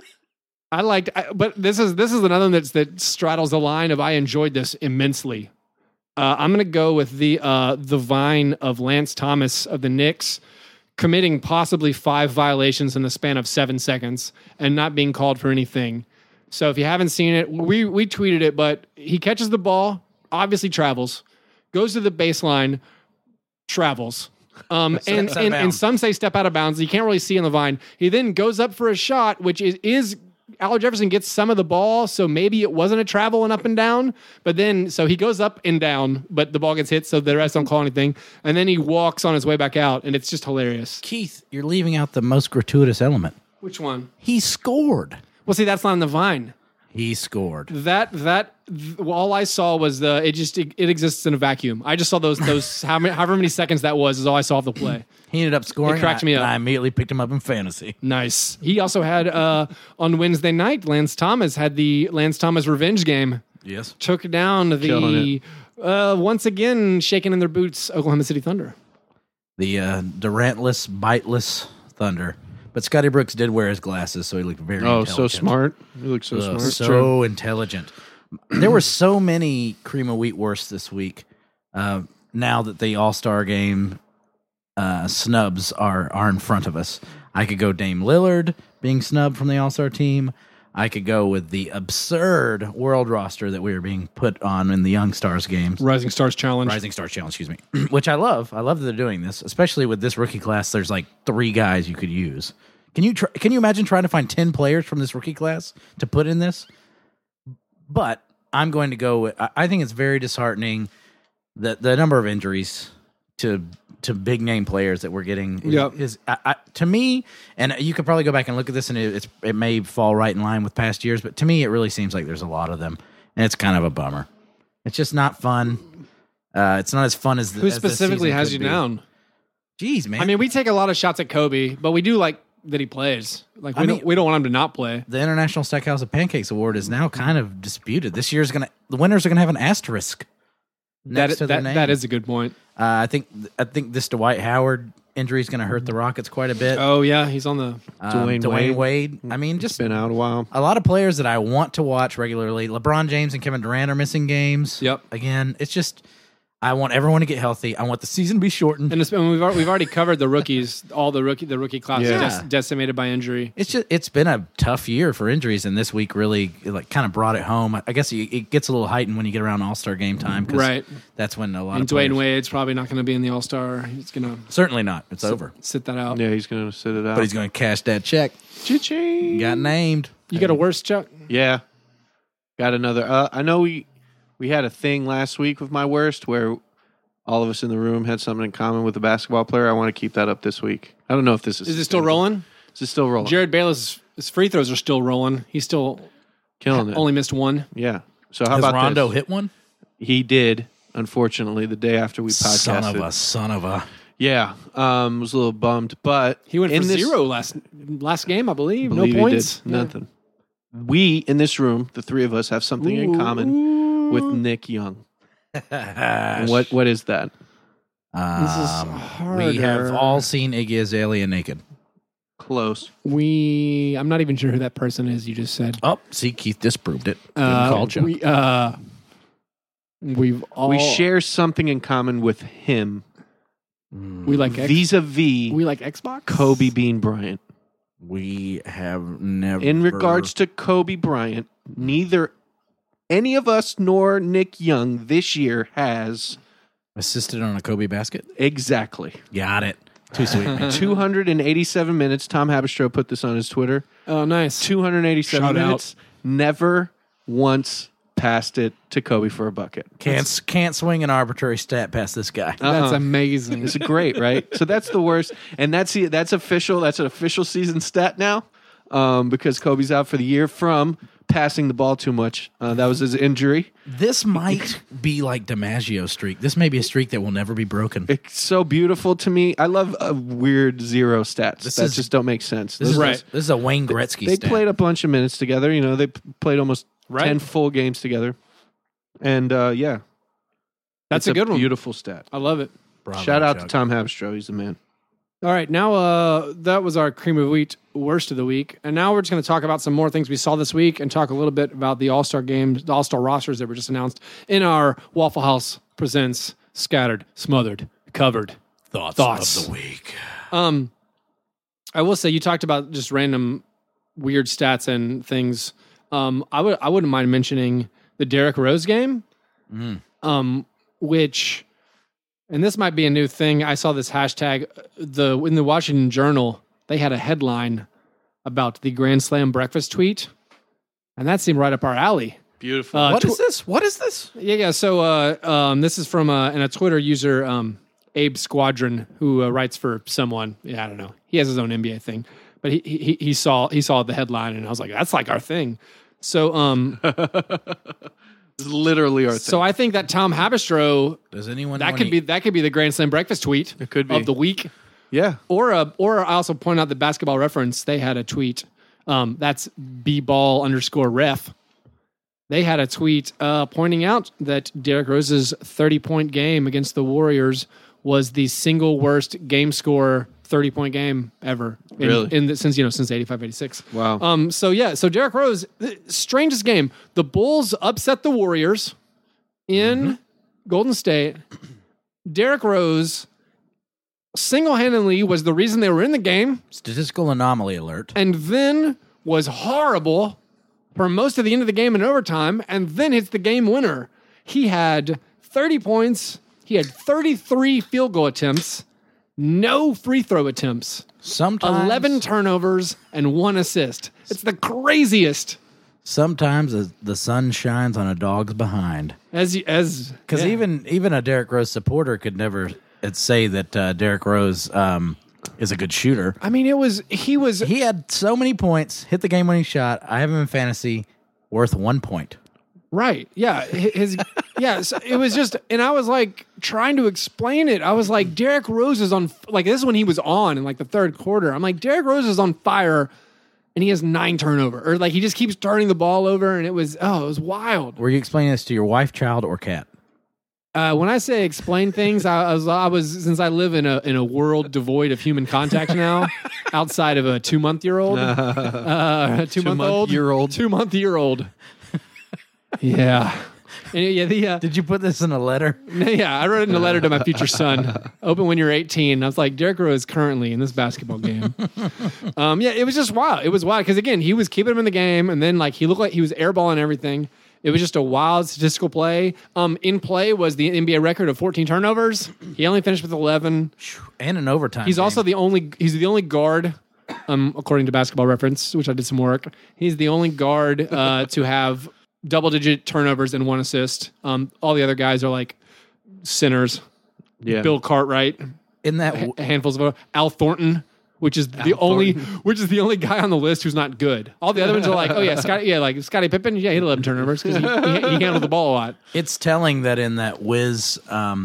But this is another one that straddles the line of I enjoyed this immensely. I'm gonna go with the Vine of Lance Thomas of the Knicks committing possibly 5 violations in the span of 7 seconds and not being called for anything. So if you haven't seen it, we tweeted it, but he catches the ball, obviously travels, goes to the baseline, travels. And Steps out of and bounds. some say step out of bounds. You can't really see in the Vine. He then goes up for a shot, which is Al Jefferson gets some of the ball, so maybe it wasn't a travel and up and down. But then, so he goes up and down, but the ball gets hit, so the rest don't call anything. And then he walks on his way back out, and it's just hilarious. Keith, you're leaving out the most gratuitous element. Which one? He scored. Well, see, that's not in the Vine. He scored. All I saw was it exists in a vacuum. I just saw those however many seconds that was is all I saw of the play. He ended up scoring. It cracked me up. And I immediately picked him up in fantasy. Nice. He also had on Wednesday night, Lance Thomas had the Lance Thomas revenge game. Yes. Took down the Killing once again shaking in their boots Oklahoma City Thunder. The Durantless, biteless Thunder. But Scotty Brooks did wear his glasses, so he looked very Oh, intelligent. so smart. You look so smart. So intelligent. There were so many cream of wheat worst this week. Now that the All-Star game snubs are in front of us. I could go Dame Lillard being snubbed from the All-Star team. I could go with the absurd world roster that we were being put on in the Young Stars games. Rising Stars Challenge. Rising Stars Challenge, excuse me. Which I love. I love that they're doing this, especially with this rookie class. There's like 3 guys you could use. Can you imagine trying to find 10 players from this rookie class to put in this? But I'm going to go with, I think it's very disheartening that the number of injuries to big name players that we're getting is to me, and you could probably go back and look at this and it may fall right in line with past years, but to me it really seems like there's a lot of them and it's kind of a bummer. It's just not fun. It's not as fun as Who specifically has you down? Jeez, man. I mean, we take a lot of shots at Kobe, but we do like that he plays. Like we don't want him to not play. The International Steakhouse and Pancakes Award is now kind of disputed. This year's the winners are gonna have an asterisk next to their name. That is a good point. I think this Dwight Howard injury is going to hurt the Rockets quite a bit. Oh yeah, he's on the Dwayne Wade. I mean, just been out a while. A lot of players that I want to watch regularly. LeBron James and Kevin Durant are missing games. Yep. Again, it's just I want everyone to get healthy. I want the season to be shortened. And we've already covered the rookies. All the rookie class Yeah. decimated by injury. It's been a tough year for injuries, and this week really kind of brought it home. I guess it gets a little heightened when you get around All-Star game time, 'cause right? That's when a lot and of players, Dwayne Wade's probably not going to be in the All-Star. He's going to certainly not. It's over. Sit that out. Yeah, he's going to sit it out. But he's going to cash that check. Cha-ching. Got named. You got a worse, Chuck? Yeah, got another. I know we had a thing last week with my worst where all of us in the room had something in common with a basketball player. I want to keep that up this week. I don't know if this is. Is it still rolling? Is it still rolling? Jared Bayless, his free throws are still rolling. He's still killing it. Only missed one. Yeah. So how Has about Rondo this? hit one? He did. Unfortunately, the day after we podcasted. Son of a. Yeah, was a little bummed, but He went for in this, zero last game, I believe. believe No he points. did nothing. We in this room, the three of us, have something in common with Nick Young. And what is that? This is harder. We have all seen Iggy Azalea naked. Close. I'm not even sure who that person is you just said. Oh, see, Keith disproved it. Good call, Chuck. We've all... We share something in common with him. We like vis-a-vis we like Xbox? Kobe Bean Bryant. We have never... In regards to Kobe Bryant, neither any of us nor Nick Young this year has... assisted on a Kobe basket? Exactly. Got it. Too sweet. 287 minutes. Tom Haberstroh put this on his Twitter. Oh, nice. 287 Shout out. minutes. Never once passed it to Kobe for a bucket. Can't swing an arbitrary stat past this guy. That's amazing. It's great, right? So that's the worst, and that's official. That's an official season stat now, because Kobe's out for the year from passing the ball too much. That was his injury. This might be like DiMaggio's streak. This may be a streak that will never be broken. It's so beautiful to me. I love weird zero stats that just don't make sense. This Those- is a Wayne Gretzky They stat. played a bunch of minutes together. You know, they played almost 10 full games together. And yeah, That's it's a good one. Beautiful stat. I love it. Bravo, Shout out to Chuck. Tom Haberstroh. He's the man. All right, now that was our cream of wheat worst of the week, and now we're just going to talk about some more things we saw this week and talk a little bit about the All-Star games, the All-Star rosters that were just announced in our Waffle House Presents Scattered, Smothered, Covered Thoughts of the week. I will say you talked about just random weird stats and things. I wouldn't mind mentioning the Derrick Rose game, which. And this might be a new thing. I saw this hashtag in the Washington Journal. They had a headline about the Grand Slam breakfast tweet, and that seemed right up our alley. Beautiful. What is this? What is this? Yeah. So this is from a Twitter user, Abe Squadron, who writes for someone. Yeah, I don't know. He has his own NBA thing, but he saw the headline, and I was like, that's like our thing. So It's literally our thing. so I think that Tom Haberstroh Does anyone that know could any- be the Grand Slam breakfast tweet. It could be. of the week. yeah. Or I also point out the Basketball Reference. They had a tweet. That's bball_ref. They had a tweet pointing out that Derrick Rose's 30-point game against the Warriors was the single worst game score 30-point game ever. Really? Since 85-86. Wow. So Derrick Rose, strangest game. The Bulls upset the Warriors in Golden State. Derrick Rose single-handedly was the reason they were in the game, Statistical anomaly alert. and then was horrible for most of the end of the game in overtime, and then hits the game winner. He had 30 points. He had 33 field goal attempts, no free throw attempts, Sometimes 11 turnovers, and 1 assist. It's the craziest. Sometimes the sun shines on a dog's behind. Because Because even a Derrick Rose supporter could never say that Derrick Rose is a good shooter. I mean, He had so many points, hit the game-winning shot. I have him in fantasy, worth 1 point. Right. Yeah. Yeah. So it was just, and I was like trying to explain it. I was like, Derrick Rose is on, like, this is when he was on in like the third quarter. I'm like, Derrick Rose is on fire and he has 9 turnover, or like he just keeps turning the ball over. And it was wild. Were you explaining this to your wife, child, or cat? When I say explain things, I was since I live in a world devoid of human contact now, outside of a 2-month-year-old, 2-month-old, 2-month-year-old. Yeah. Yeah, Did you put this in a letter? yeah, I wrote it in a letter to my future son. Open when you're 18. I was like, Derrick Rose is currently in this basketball game. Yeah, it was just wild. It was wild because, again, he was keeping him in the game, and then like he looked like he was airballing everything. It was just a wild statistical play. In play was the NBA record of 14 turnovers. He only finished with 11. And an overtime. He's game. also the only guard, according to Basketball Reference, which I did some work. He's the only guard to have double-digit turnovers and 1 assist. All the other guys are like sinners. Yeah. Bill Cartwright, in that. handfuls of Al Thornton, which is the only guy on the list who's not good. All the other ones are like, oh yeah, Scottie Pippen, yeah, he had 11 turnovers because he handled the ball a lot. It's telling that in that Wiz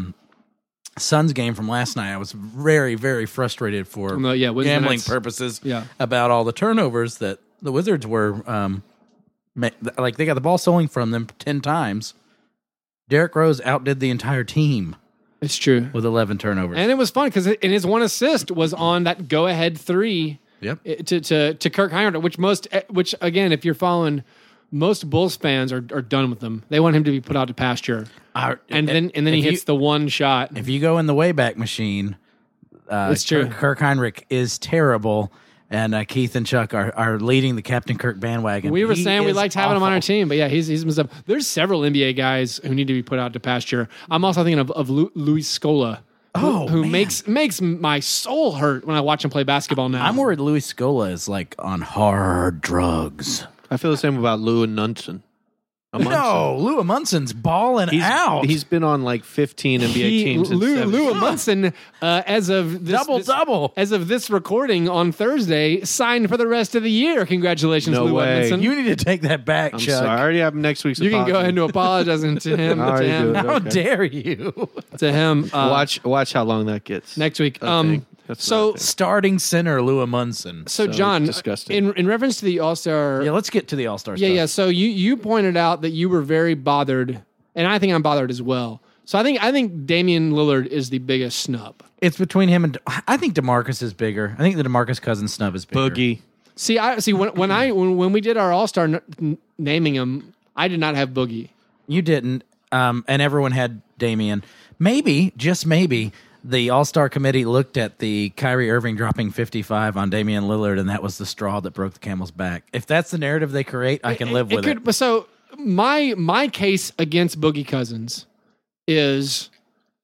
Suns game from last night, I was very, very frustrated for gambling purposes about all the turnovers that the Wizards were. Like they got the ball stolen from them 10 times. Derrick Rose outdid the entire team. It's true. With 11 turnovers. And it was fun because his 1 assist was on that go-ahead 3 to Kirk Hinrich, which again, if you're following, most Bulls fans are done with him. They want him to be put out to pasture. And then he hits the one shot. If you go in the Wayback Machine, it's true. Kirk Hinrich is terrible. And Keith and Chuck are leading the Captain Kirk bandwagon. We were saying we liked having him on our team, but yeah, he's messed up. There's several NBA guys who need to be put out to pasture. I'm also thinking of Luis Scola, who makes my soul hurt when I watch him play basketball now. I'm worried Luis Scola is like on hard drugs. I feel the same about Lou and Munson. No, Lou Amunson's balling out. He's been on like 15 NBA teams. Lou Munson, as of this, double. As of this recording on Thursday, signed for the rest of the year. Congratulations, No Lou way. Edmondson. You need to take that back, I'm Chuck. sorry. I already have next week's You can apology. go ahead and apologize to him. Already do it. How Okay. dare you? To him. Watch how long that gets. next week. That's So not a thing. Starting center Lou Munson. So John, disgusting. in reference to the All-Star, Yeah, let's get to the All-Star stuff. yeah. So you pointed out that you were very bothered, and I think I'm bothered as well. So I think Damian Lillard is the biggest snub. It's between him and I think DeMarcus is bigger. I think the DeMarcus Cousins snub is bigger. Boogie. See, when we did our All-Star naming him, I did not have Boogie. You didn't, and everyone had Damian. Maybe, just maybe, the All-Star committee looked at the Kyrie Irving dropping 55 on Damian Lillard, and that was the straw that broke the camel's back. If that's the narrative they create, I can live with it. So my case against Boogie Cousins is,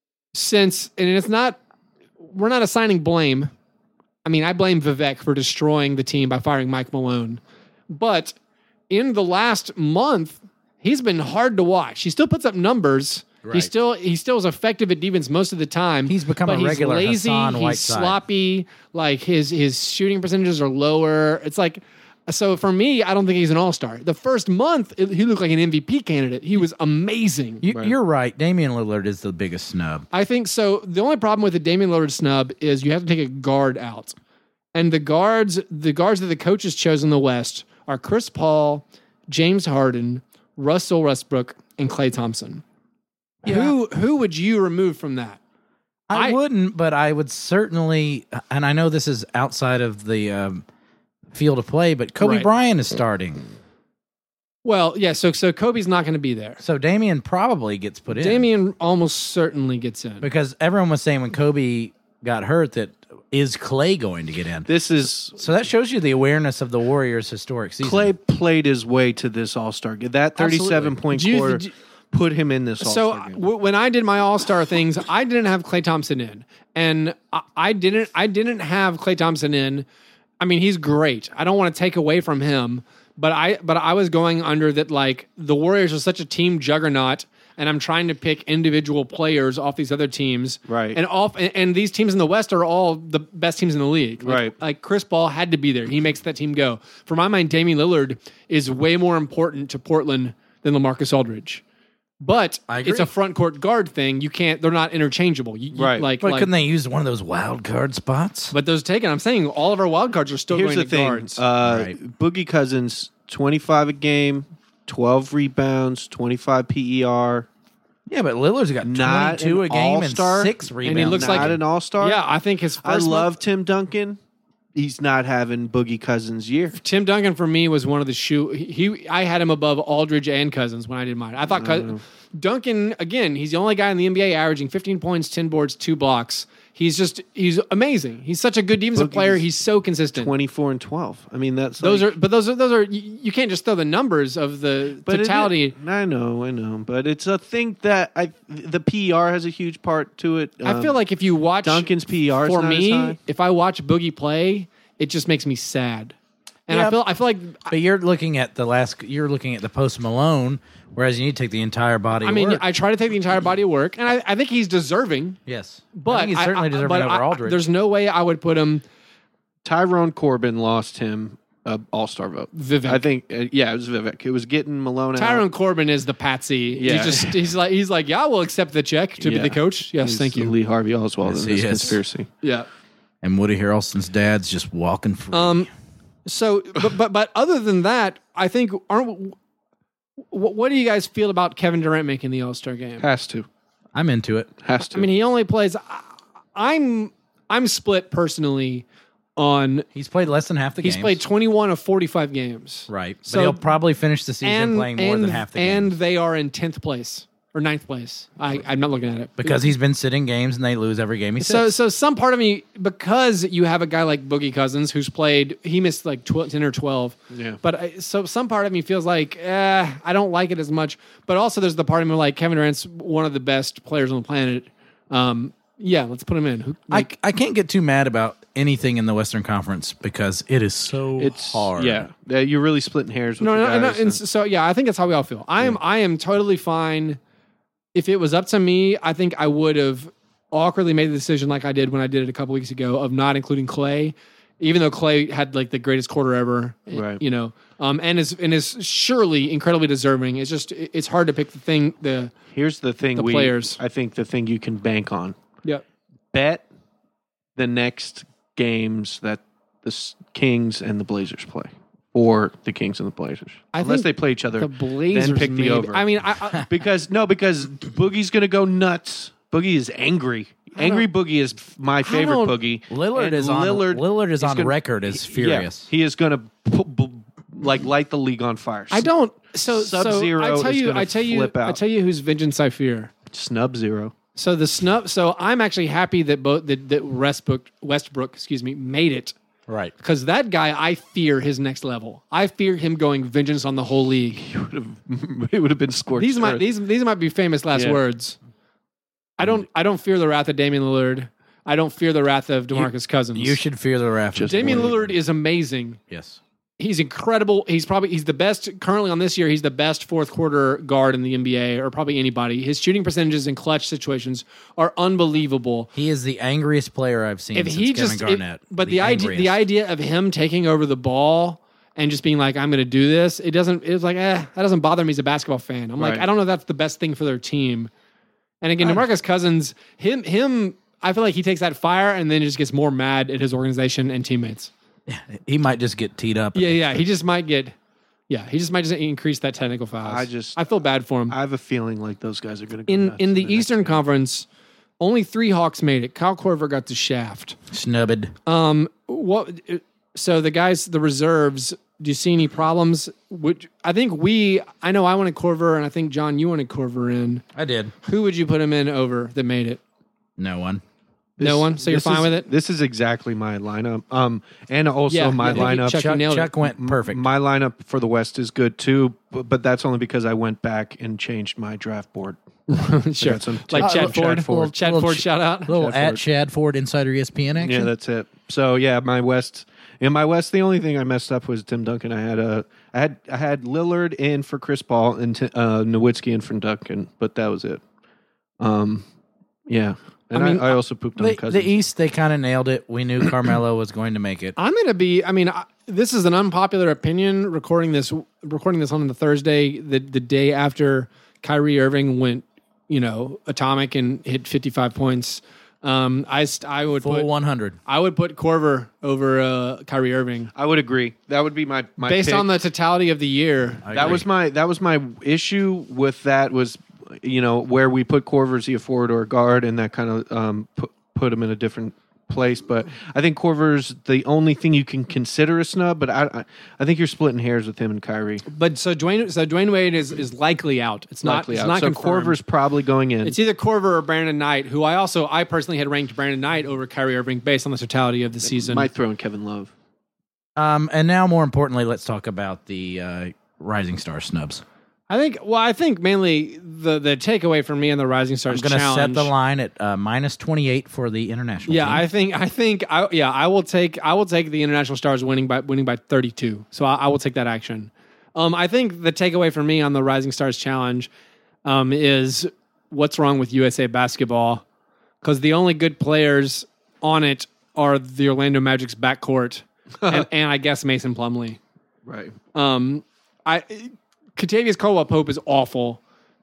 we're not assigning blame. I mean, I blame Vivek for destroying the team by firing Mike Malone. But in the last month, he's been hard to watch. He still puts up numbers. Right. He still is effective at defense most of the time. He's become but a regular He's lazy. Hassan He's Whiteside. sloppy. Like his shooting percentages are lower. It's like, so for me, I don't think he's an all-star. The first month, he looked like an MVP candidate. He was amazing. You're right. Damian Lillard is the biggest snub. I think so. The only problem with the Damian Lillard snub is you have to take a guard out. And the guards that the coaches chose in the West are Chris Paul, James Harden, Russell Westbrook, and Klay Thompson. Yeah. Who would you remove from that? I wouldn't, but I would certainly, and I know this is outside of the field of play, but Kobe Right. Bryant is starting. Well, yeah, so Kobe's not going to be there. So Damian probably gets put in. Damian almost certainly gets in. Because everyone was saying when Kobe got hurt that is Clay going to get in? So that shows you the awareness of the Warriors' historic season. Clay played his way to this All-Star game. That 37-point quarter put him in this All-Star game. When I did my All-Star things, I didn't have Klay Thompson in. And I didn't have Klay Thompson in. I mean, he's great. I don't want to take away from him, but I was going under that, like, the Warriors are such a team juggernaut, and I'm trying to pick individual players off these other teams. Right. And these teams in the West are all the best teams in the league. Like Chris Paul had to be there. He makes that team go. For my mind, Damian Lillard is way more important to Portland than LaMarcus Aldridge. But I agree. it's a front court guard thing. You can't. They're not interchangeable. Right. But couldn't they use one of those wild card spots? But those taken. I'm saying all of our wild cards are still Here's going the to thing. guards. Right. Boogie Cousins, 25 a game, 12 rebounds, 25 PER. Yeah, but Lillard's got Not 22 a an game all-star, and 6 rebounds. and he looks Not like an all-star. Yeah, I think his I first. love Tim Duncan. He's not having Boogie Cousins' year. Tim Duncan for me was one of the I had him above Aldridge and Cousins when I did mine. I thought Duncan, again, he's the only guy in the NBA averaging 15 points, 10 boards, 2 blocks. He's amazing. He's such a good defensive player. He's so consistent. 24 and 12. I mean, that's Those are you can't just throw the numbers of the totality. I know, but it's a thing that the PER has a huge part to it. I feel like if you watch Duncan's PER is for not as me, high. if I watch Boogie play, it just makes me sad. And Yeah. I feel like But you're looking at the Post Malone, whereas you need to take the entire body of work. I try to take the entire body of work, and I think he's deserving. Yes. But I think he's certainly deserving but over Aldridge. There's no way I would put him Tyrone Corbin lost him an all-star vote. Vivek. I think, it was Vivek. It was getting Malone out. Tyrone Corbin is the patsy. Yeah. He's like, yeah, we'll accept the check to be Yeah. the coach. Yes, He's thank you. Lee Harvey Oswald Yes, in he this is. conspiracy. Yeah. And Woody Harrelson's dad's just walking free. So, but other than that, I think what do you guys feel about Kevin Durant making the All-Star game? Has to. I'm into it. Has to. I mean, he only plays. I'm split personally on. He's played less than half the games. He's played 21 of 45 games. Right. But So- he'll probably finish the season playing more than half the and games. they are in 10th place or 9th place. I'm not looking at it Because he's been sitting games and they lose every game he sits. So some part of me, because you have a guy like Boogie Cousins who's played, he missed like 10 or 12. Yeah. But so some part of me feels like, I don't like it as much. But also there's the part of me like Kevin Durant's one of the best players on the planet. Yeah, let's put him in. I can't get too mad about anything in the Western Conference because it is so it's hard. Yeah. You're really splitting hairs with No, the no, guys. and so yeah, I think that's how we all feel. I am totally fine. If it was up to me, I think I would have awkwardly made the decision like I did when I did it a couple weeks ago of not including Clay, even though Clay had like the greatest quarter ever, Right. you know, and is surely incredibly deserving. It's just it's hard to pick Here's the thing. the players. I think the thing you can bank on. Yeah. Bet the next games that the Kings and the Blazers play. Or the Kings and the Blazers. Unless think they play each other. The Blazers then pick maybe. the over. I mean, I because Boogie's going to go nuts. Boogie is angry. Angry Boogie is my favorite don't- Boogie. Lillard And is on is on gonna- record as furious. Yeah, he is going to light the league on fire. I don't. So Sub-Zero I tell is you, gonna I tell you, flip out. I tell you, who's vengeance I fear. Snub zero. So the snub. So I'm actually happy that that Westbrook, made it. Right. Because that guy, I fear his next level. I fear him going vengeance on the whole league. It would have been scorched. These might earth. be famous last Yeah. words. I don't fear the wrath of Damian Lillard. I don't fear the wrath of DeMarcus Cousins. You should fear the wrath. of Damian Woody. Lillard is amazing. Yes. He's incredible. He's the best currently on this year. He's the best fourth quarter guard in the NBA, or probably anybody. His shooting percentages in clutch situations are unbelievable. He is the angriest player I've seen If since he Kevin just, Garnett. but the idea of him taking over the ball and just being like, I'm going to do this. It's like, that doesn't bother me as a basketball fan. I'm like, Right. I don't know if that's the best thing for their team. And again, DeMarcus Cousins, him, I feel like he takes that fire and then just gets more mad at his organization and teammates. He might just get teed up. Yeah. He just might increase that technical fouls. I feel bad for him. I have a feeling like those guys are going to go In nuts the next Eastern game. Conference, only 3 Hawks made it. Kyle Korver got the shaft. Snubbed. So the guys, the reserves, do you see any problems? I know I wanted Korver, and I think, John, you wanted Korver in. I did. Who would you put him in over that made it? No one. No one? So you're This fine is- with it? This is exactly my lineup. And also Yeah, my yeah, lineup. Chuck nailed it. Chuck went perfect. My lineup for the West is good too, but that's only because I went back and changed my draft board. Sure. got some- Like Chad Ford. Ford. Chad Little Ford shout out. Little Chad at Chad Ford Insider ESPN action. Yeah, that's it. So yeah, my West. In my West, the only thing I messed up was Tim Duncan. I had Lillard in for Chris Paul and Nowitzki in for Duncan, but that was it. Yeah. And I mean, I also pooped on Cousins. The East, they kind of nailed it. We knew Carmelo was going to make it. I'm going to be. I mean, this is an unpopular opinion. Recording this on the Thursday, the day after Kyrie Irving went, atomic and hit 55 points. I would Full put 100. I would put Korver over Kyrie Irving I would agree. That would be my based pick. on the totality of the year. That was my issue with that was where we put Korver as a forward or a guard, and that kind of put him in a different place. But I think Korver's the only thing you can consider a snub. But I think you're splitting hairs with him and Kyrie. But so Dwayne Wade is likely out. It's not Likely it's out. not So confirmed. Korver's probably going in. It's either Korver or Brandon Knight, who I personally had ranked Brandon Knight over Kyrie Irving based on the totality of the season. Might throw in Kevin Love. And now, more importantly, let's talk about the Rising Star snubs. I think mainly the takeaway for me in the Rising Stars I'm going to challenge. set the line at minus 28 for the international team. I will take the International Stars winning by 32. So I will take that action. I think the takeaway for me on the Rising Stars challenge is what's wrong with USA basketball, because the only good players on it are the Orlando Magic's backcourt and I guess Mason Plumlee. Right. Kentavious Caldwell-Pope is awful.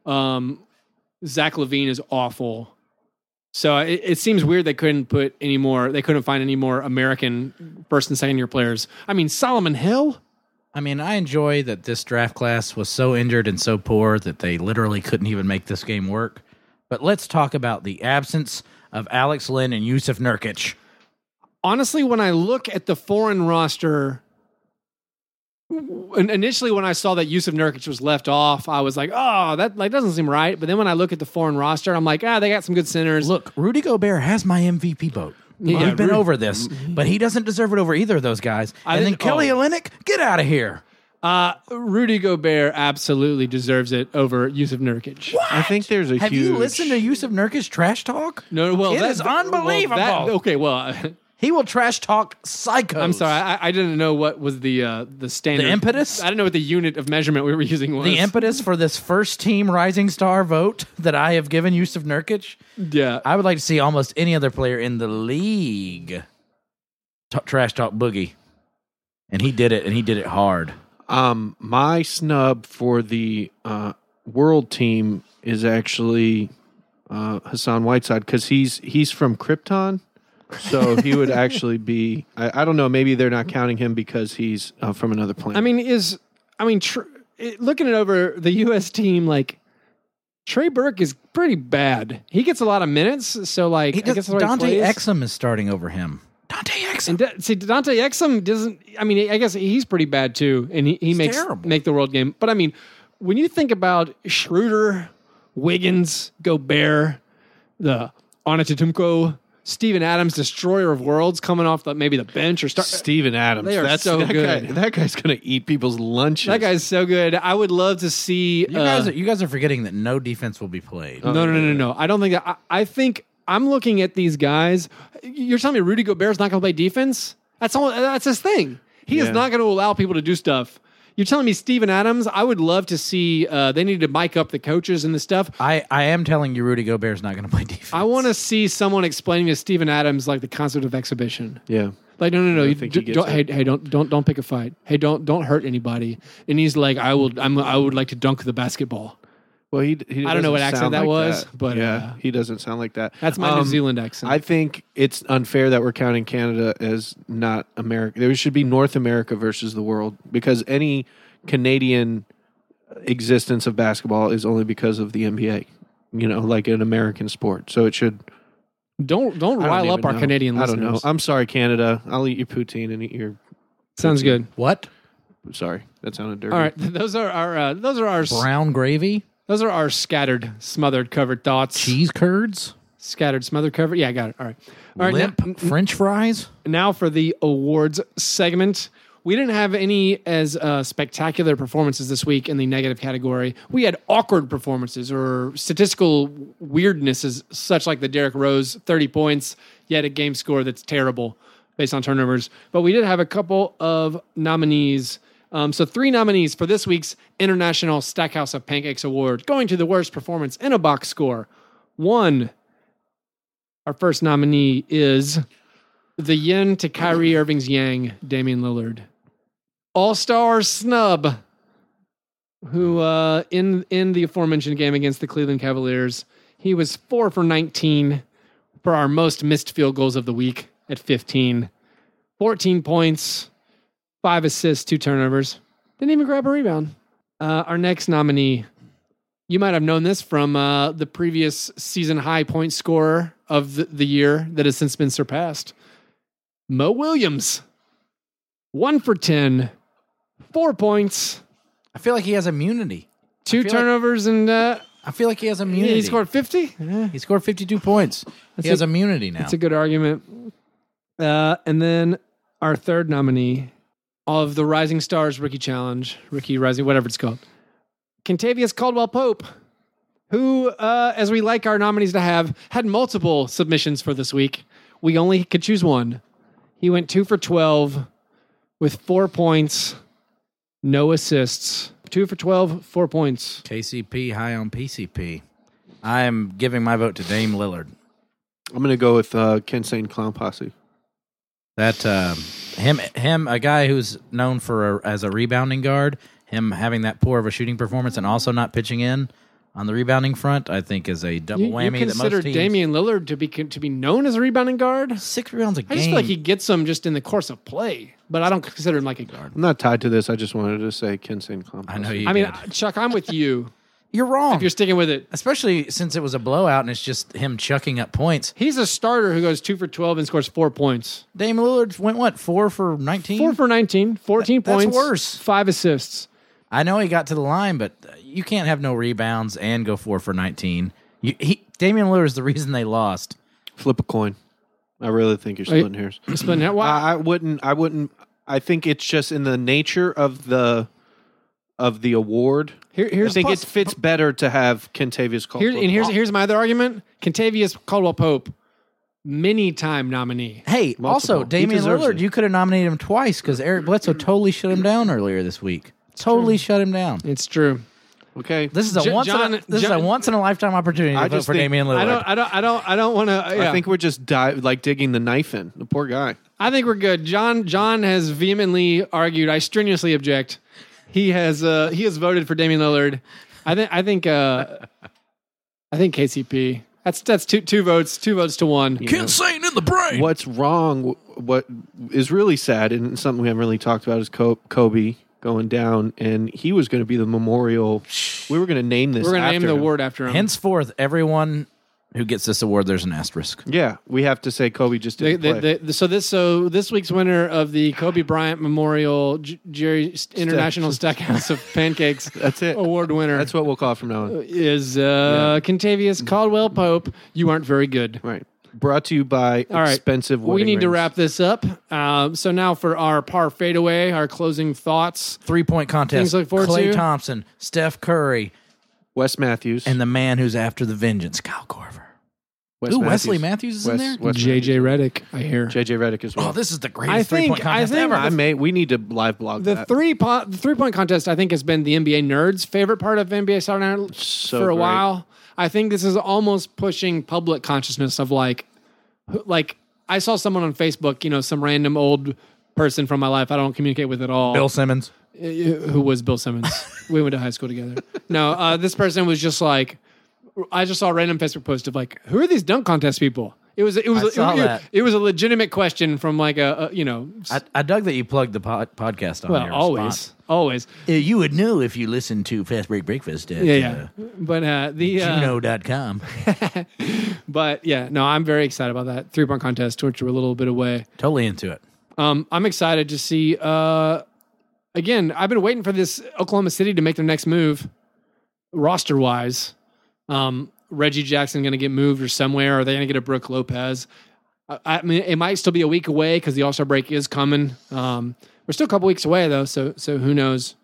Zach LaVine is awful. So it seems weird they couldn't find any more American first and second year players. I mean, Solomon Hill. I mean, I enjoy that this draft class was so injured and so poor that they literally couldn't even make this game work. But let's talk about the absence of Alex Len and Yusuf Nurkic. Honestly, when I look at the foreign roster, initially when I saw that Yusuf Nurkic was left off, I was like, oh, that doesn't seem right. But then when I look at the foreign roster, I'm like, they got some good centers. Look, Rudy Gobert has my MVP vote. Yeah, We've been over this, but he doesn't deserve it over either of those guys. Kelly Olynyk, get out of here. Rudy Gobert absolutely deserves it over Yusuf Nurkic. What? I think there's a Have huge... you listened to Yusuf Nurkic trash talk? No, well, it is unbelievable. He will trash talk psychos. I'm sorry, I didn't know what was the standard. The impetus? I didn't know what the unit of measurement we were using was. The impetus for this first team Rising Star vote that I have given Yusuf Nurkic. Yeah. I would like to see almost any other player in the league trash talk Boogie. And he did it, and he did it hard. My snub for the world team is actually Hassan Whiteside, because he's from Krypton. So he would actually be. I don't know. Maybe they're not counting him because he's from another planet. Looking it over the U.S. team, like Trey Burke is pretty bad. He gets a lot of minutes, so like Dante Exum is starting over him. Dante Exum. And Dante Exum doesn't. I mean, I guess he's pretty bad too, and he makes terrible. Make the world game. But I mean, when you think about Schroeder, Wiggins, Gobert, the Antetokounmpo, Steven Adams, destroyer of worlds, coming off maybe the bench or start. Steven Adams. They are so good. That guy's going to eat people's lunches. That guy's so good. I would love to see. You guys are forgetting that no defense will be played. No. I don't think that. I think I'm looking at these guys. You're telling me Rudy Gobert's not going to play defense? That's his thing. He is not going to allow people to do stuff. You're telling me Steven Adams? I would love to see. They need to mic up the coaches and the stuff. I am telling you, Rudy Gobert's not going to play defense. I want to see someone explaining to Steven Adams like the concept of exhibition. Yeah. Like no. I think he gets it. Hey, don't pick a fight. Hey, don't hurt anybody. And he's like, I would like to dunk the basketball. Well, he I don't know what doesn't accent sound that like was, but he doesn't sound like that. That's my New Zealand accent. I think it's unfair that we're counting Canada as not America. There should be North America versus the world, because any Canadian existence of basketball is only because of the NBA. Like an American sport. So it should. Don't rile up our Canadian listeners. I don't know. I'm sorry, Canada. I'll eat your poutine and eat your. Sounds good. What? Sorry, that sounded dirty. All right, those are our Brown gravy? Those are our scattered, smothered, covered thoughts. Cheese curds? Scattered, smothered, covered. Yeah, I got it. All right. Limp French fries? Now for the awards segment. We didn't have any as spectacular performances this week in the negative category. We had awkward performances or statistical weirdnesses, such like the Derrick Rose 30 points, yet a game score that's terrible based on turnovers. But we did have a couple of nominees. So 3 nominees for this week's International Stackhouse of Pancakes Award, going to the worst performance in a box score. 1, Our first nominee is the yin to Kyrie Irving's yang, Damian Lillard. All-star snub, who in the aforementioned game against the Cleveland Cavaliers, he was 4 for 19 for our most missed field goals of the week at 15. 14 points, 5 assists, 2 turnovers. Didn't even grab a rebound. Our next nominee, you might have known this from the previous season high point scorer of the year that has since been surpassed. Mo Williams, 1 for 10, 4 points. I feel like he has immunity. 2 turnovers and I feel like he has immunity. he scored 50. He scored 52 points. He has immunity now. That's a good argument. And then our third nominee of the Rising Stars Rookie Challenge, Rookie Rising, whatever it's called, Kentavious Caldwell-Pope, who, as we like our nominees to have, had multiple submissions for this week. We only could choose one. He went 2 for 12 with 4 points, no assists. 2 for 12, 4 points. KCP high on PCP. I am giving my vote to Dame Lillard. I'm going to go with Ken Sane Clown Posse. That him, a guy who's known for as a rebounding guard, him having that poor of a shooting performance and also not pitching in on the rebounding front, I think is a double whammy. You consider Damian Lillard to be known as a rebounding guard? 6 rebounds a game. I just feel like he gets them just in the course of play, but I don't consider him like a guard. I'm not tied to this. I just wanted to say Ken Sane Clown Posse. I know you. I mean, did. Chuck, I'm with you. You're wrong. If you're sticking with it. Especially since it was a blowout and it's just him chucking up points. He's a starter who goes 2 for 12 and scores 4 points. Dame Lillard went what? 4 for 19? 4 for 19, 14 That's points. worse. 5 assists. I know he got to the line, but you can't have no rebounds and go 4 for 19. Damian Lillard is the reason they lost. Flip a coin. I really think you're splitting hairs. You're splitting hairs? Why? I wouldn't. I think it's just in the nature of the award. I think it fits better to have Kentavious Caldwell. Here's my other argument. Kentavious Caldwell-Pope, many-time nominee. Hey, Multiple. also, He Damian deserves Lillard, it. you could have nominated him twice because Eric Bledsoe totally shut him down earlier this week. Totally shut him down. It's true. Okay, This is a once in a lifetime opportunity to vote for Damian Lillard. I don't want to. I think we're just digging the knife in. The poor guy. I think we're good. John has vehemently argued. I strenuously object. He has voted for Damian Lillard. I think KCP. That's two votes to 1. Insane in the brain. What's wrong? What is really sad and something we haven't really talked about is Kobe going down, and he was going to be the memorial. We were going to name this. We're going to name the him. award after him. Henceforth, everyone who gets this award, there's an asterisk. Yeah, we have to say Kobe just didn't play. So this week's winner of the Kobe Bryant Memorial Jerry International Stackhouse of Pancakes That's it. award winner That's what we'll call it from now on. is Kentavious Caldwell-Pope. You aren't very good. Right. Brought to you by All right. expensive We wedding need to rings. wrap this up. So now for our par fadeaway, our closing thoughts. 3-point contest. Things to look forward Klay to. Thompson, Steph Curry, Wes Matthews. and the man who's after the vengeance, Kyle Korver. Wesley Matthews is in there? JJ Redick, I hear. JJ Redick as well. Oh, this is the I greatest think- 3-point contest I think- ever. We need to live blog The that. 3-point contest, I think, has been the NBA nerds' favorite part of NBA Saturday Night So for a great. while. I think this is almost pushing public consciousness of like I saw someone on Facebook, some random old person from my life I don't communicate with at all. Bill Simmons. Who was Bill Simmons? We went to high school together. No, this person was just like, I just saw a random Facebook post of like, who are these dunk contest people? It was saw that. It was a legitimate question from like a. I dug that you plugged the podcast on Well, your always. You would know if you listened to Fast Break Breakfast at Yeah. But Juno.com. but yeah, no, I'm very excited about that 3-point contest, which we're a little bit away. Totally into it. I'm excited to see. Again, I've been waiting for this Oklahoma City to make their next move, roster wise. Reggie Jackson going to get moved or somewhere? Are they going to get a Brooke Lopez? I mean, it might still be a week away because the All-Star break is coming. We're still a couple weeks away though, so who knows?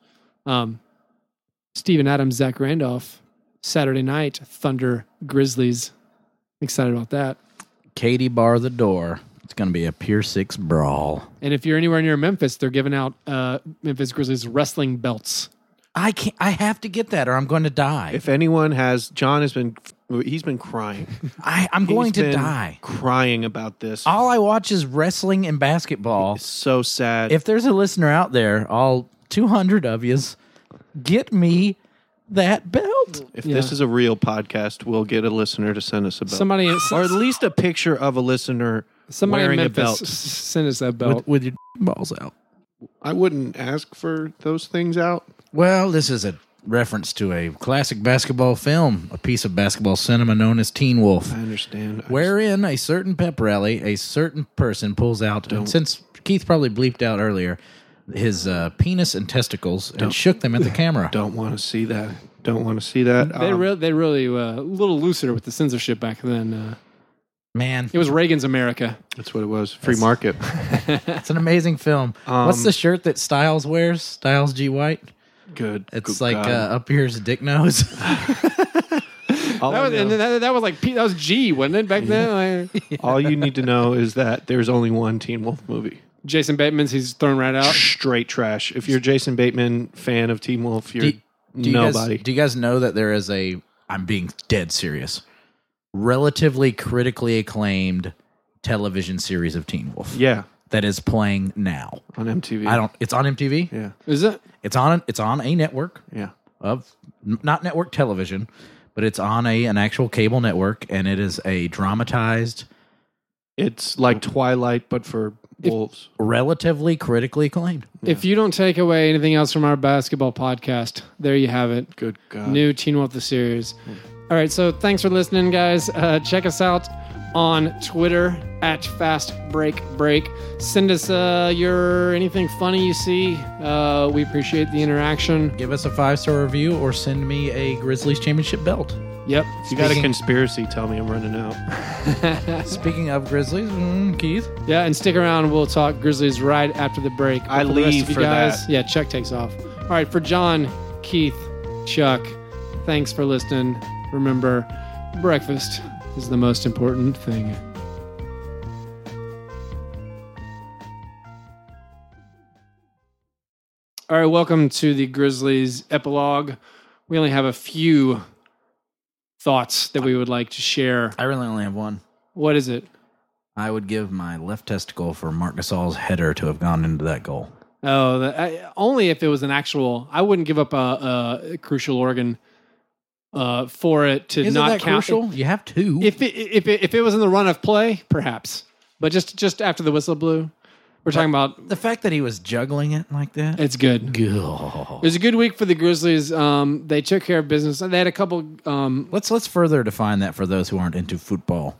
Steven Adams, Zach Randolph, Saturday night, Thunder Grizzlies. Excited about that. Katie bar the door. It's going to be a Pier 6 brawl. And if you're anywhere near Memphis, they're giving out Memphis Grizzlies wrestling belts. I have to get that or I'm going to die. If anyone has, John has been He's been crying. I'm going He's to been die. crying about this. All I watch is wrestling and basketball. It's so sad. If there's a listener out there, all 200 of yous, get that belt. If this is a real podcast, we'll get a listener to send us a belt. Somebody, or at least a picture of a listener somebody in wearing a Memphis belt. send us that belt. With your balls out. I wouldn't ask for those things out. Well, this is a reference to a classic basketball film, a piece of basketball cinema known as Teen Wolf, I understand. wherein a certain pep rally, a certain person pulls out, and since Keith probably bleeped out earlier, his penis and testicles and shook them at the camera. Don't want to see that. Don't want to see that. They really a little looser with the censorship back then. Man, It was Reagan's America. That's what it was. Free market. it's an amazing film. What's the shirt that Styles wears? Styles G. White? Good. It's Good like God. up here's dick nose. All, I know- That was like that was G, wasn't it back then? Like, all you need to know is that there's only one Teen Wolf movie. Jason Bateman's he's thrown right out. Straight trash. If you're a Jason Bateman fan of Teen Wolf, you're Do nobody. do you guys know that there is I'm being dead serious, relatively critically acclaimed television series of Teen Wolf Yeah, that is playing now? on MTV. It's on MTV. Yeah, Is it? It's on a network yeah. of not network television, but it's on an actual cable network, and it is a dramatized, It's like Twilight, but for wolves. relatively critically acclaimed. If you don't take away anything else from our basketball podcast, there you have it. Good God. New Teen Wolf the series. All right, so thanks for listening, guys. Check us out on Twitter at Fast Break Break. Send us your anything funny you see. We appreciate the interaction. Give us a 5-star review or send me a Grizzlies championship belt. Yep. If you got a conspiracy, tell me I'm running out. Speaking of Grizzlies, Keith. Yeah, and stick around. We'll talk Grizzlies right after the break. I But for the rest leave of you for guys, that. Yeah, Chuck takes off. All right, for John, Keith, Chuck, thanks for listening. Remember, breakfast is the most important thing. All right, welcome to the Grizzlies epilogue. We only have a few thoughts that we would like to share. I really only have one. What is it? I would give my left testicle for Marc Gasol's header to have gone into that goal. Oh, only if it was an actual. I wouldn't give up a crucial organ for it to Isn't not that count. crucial? You have two. If it was in the run of play, perhaps, but just after the whistle blew, we're talking about. the fact that he was juggling it like that. It's good. It was a good week for the Grizzlies. They took care of business. They had a couple. Let's further define that for those who aren't into football.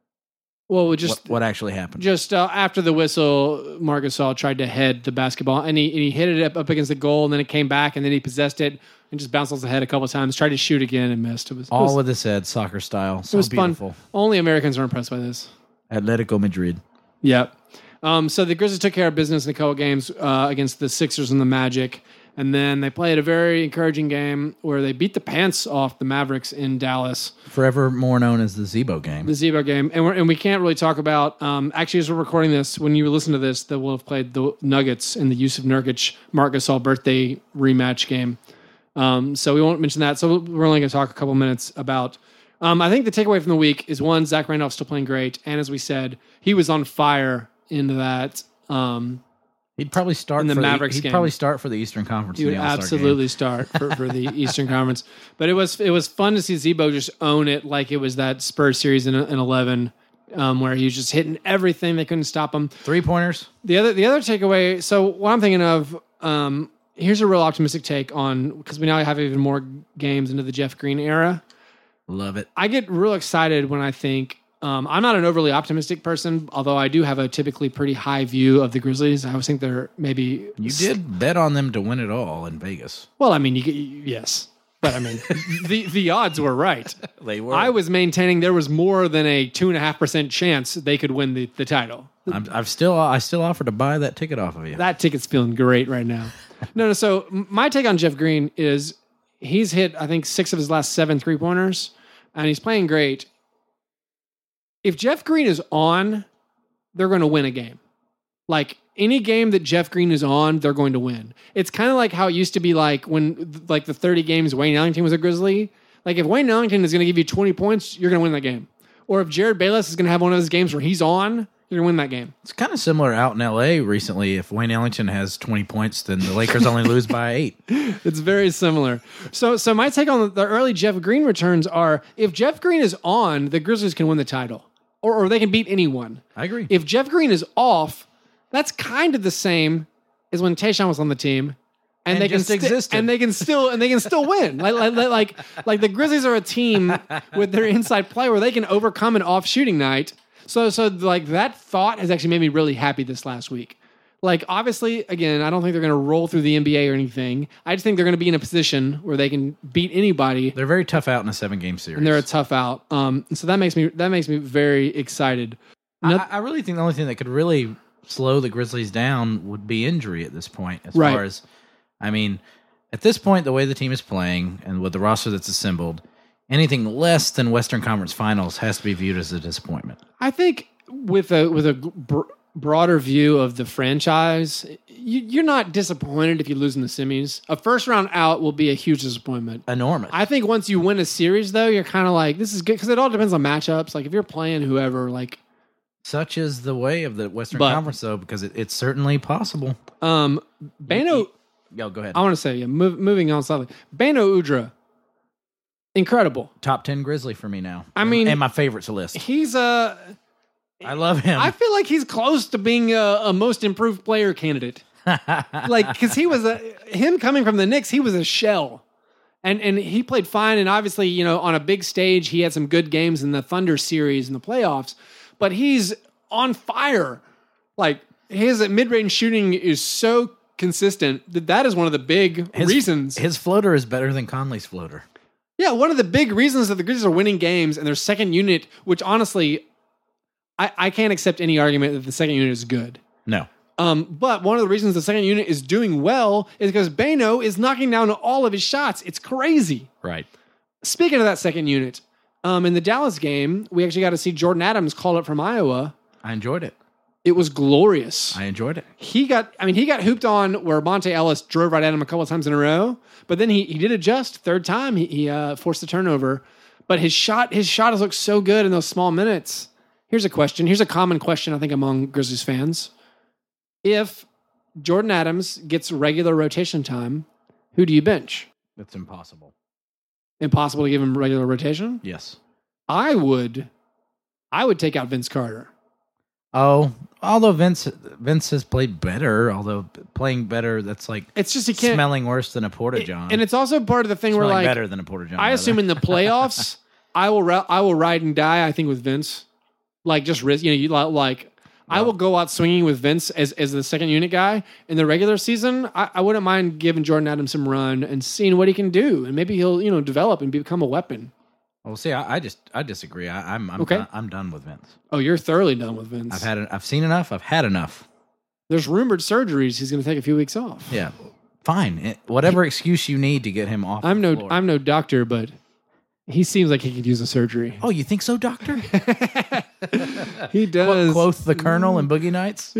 Well, just What actually happened? Just after the whistle, Marc Gasol tried to head the basketball, and he hit it up against the goal, and then it came back, and then he possessed it and just bounced off the head a couple of times. Tried to shoot again and missed. It was All with his head, soccer style. So it was beautiful. fun. Only Americans are impressed by this. Atletico Madrid. Yep. So the Grizzlies took care of business in a couple games against the Sixers and the Magic. And then they played a very encouraging game where they beat the pants off the Mavericks in Dallas. Forever more known as the Zebo game. The Zebo game. And we can't really talk about, actually, as we're recording this, when you listen to this, that we'll have played the Nuggets in the Yusuf Nurkic, Marc Gasol birthday rematch game. So we won't mention that. So we're only going to talk a couple minutes about, I think the takeaway from the week is one, Zach Randolph's still playing great. And as we said, he was on fire into that. He'd probably start in the for Mavericks He'd game. probably start for the Eastern Conference. He would in the All-Star absolutely game. start for the Eastern Conference. But it was fun to see Zebo just own it like it was that Spurs series in 11, where he was just hitting everything. They couldn't stop him. 3-pointers. The other takeaway. So what I'm thinking of, here's a real optimistic take on, because we now have even more games into the Jeff Green era. Love it. I get real excited when I think. I'm not an overly optimistic person, although I do have a typically pretty high view of the Grizzlies. I always think they're maybe. You did bet on them to win it all in Vegas. Well, I mean, yes, but I mean, the odds were right. They were. I was maintaining there was more than a 2.5% chance they could win the title. I still offer to buy that ticket off of you. That ticket's feeling great right now. No. So my take on Jeff Green is he's hit, I think, 6 of his last 7 3-pointers, and he's playing great. If Jeff Green is on, they're going to win a game. Like any game that Jeff Green is on, they're going to win. It's kind of like how it used to be like when like the 30 games Wayne Ellington was a Grizzly. Like if Wayne Ellington is going to give you 20 points, you're going to win that game. Or if Jared Bayless is going to have one of those games where he's on, you're going to win that game. It's kind of similar out in L.A. recently. If Wayne Ellington has 20 points, then the Lakers only lose by 8. It's very similar. So my take on the early Jeff Green returns are, if Jeff Green is on, the Grizzlies can win the title. Or they can beat anyone. I agree. If Jeff Green is off, that's kind of the same as when Tayshaun was on the team. And they just can existed. and they can still win. Like the Grizzlies are a team with their inside play where they can overcome an off shooting night. So like that thought has actually made me really happy this last week. Like obviously, again, I don't think they're going to roll through the NBA or anything. I just think they're going to be in a position where they can beat anybody. They're very tough out in a 7-game series. And they're a tough out. So that makes me very excited. I really think the only thing that could really slow the Grizzlies down would be injury at this point. As far as, I mean, at this point, the way the team is playing and with the roster that's assembled, anything less than Western Conference Finals has to be viewed as a disappointment. I think with a broader view of the franchise, you're not disappointed if you lose in the semis. A first round out will be a huge disappointment. Enormous. I think once you win a series, though, you're kind of like, this is good, because it all depends on matchups. Like if you're playing whoever, like. Such is the way of the Western Conference, though, because it's certainly possible. Bano. Go ahead. I want to say, moving on slightly. Bano Udrih. Incredible. Top 10 Grizzly for me now. I mean, and my favorites list. He's I love him. I feel like he's close to being a most improved player candidate. Like, because he was him coming from the Knicks, he was a shell, and he played fine. And obviously, on a big stage, he had some good games in the Thunder series in the playoffs. But he's on fire. Like his mid-range shooting is so consistent that is one of the big reasons. His floater is better than Conley's floater. Yeah, one of the big reasons that the Grizzlies are winning games and their second unit, which honestly, I can't accept any argument that the second unit is good. No. But one of the reasons the second unit is doing well is because Bano is knocking down all of his shots. It's crazy. Right. Speaking of that second unit, in the Dallas game, we actually got to see Jordan Adams call up from Iowa. I enjoyed it. It was glorious. I enjoyed it. He got hooped on where Monte Ellis drove right at him a couple of times in a row, but then he did adjust. Third time he forced the turnover, but his shot has looked so good in those small minutes. Here's a question. Here's a common question I think among Grizzlies fans: if Jordan Adams gets regular rotation time, who do you bench? That's impossible. Impossible to give him regular rotation? Yes. I would take out Vince Carter. Oh, although Vince has played better, although playing better, that's like it's just he can't smelling worse than a Porta-John. And it's also part of the thing where smelling like better than a Porta-John. I assume in the playoffs, I will ride and die. I think with Vince, like just risk. I will go out swinging with Vince as the second unit guy in the regular season. I wouldn't mind giving Jordan Adams some run and seeing what he can do, and maybe he'll develop and become a weapon. Well, see, I disagree. I'm okay. I'm done with Vince. Oh, you're thoroughly done with Vince. I've seen enough. I've had enough. There's rumored surgeries. He's going to take a few weeks off. Yeah, fine. Whatever excuse you need to get him off. I'm the floor. no doctor, but he seems like he could use a surgery. Oh, you think so, Doctor? He does. Quoth the Colonel in Boogie Nights.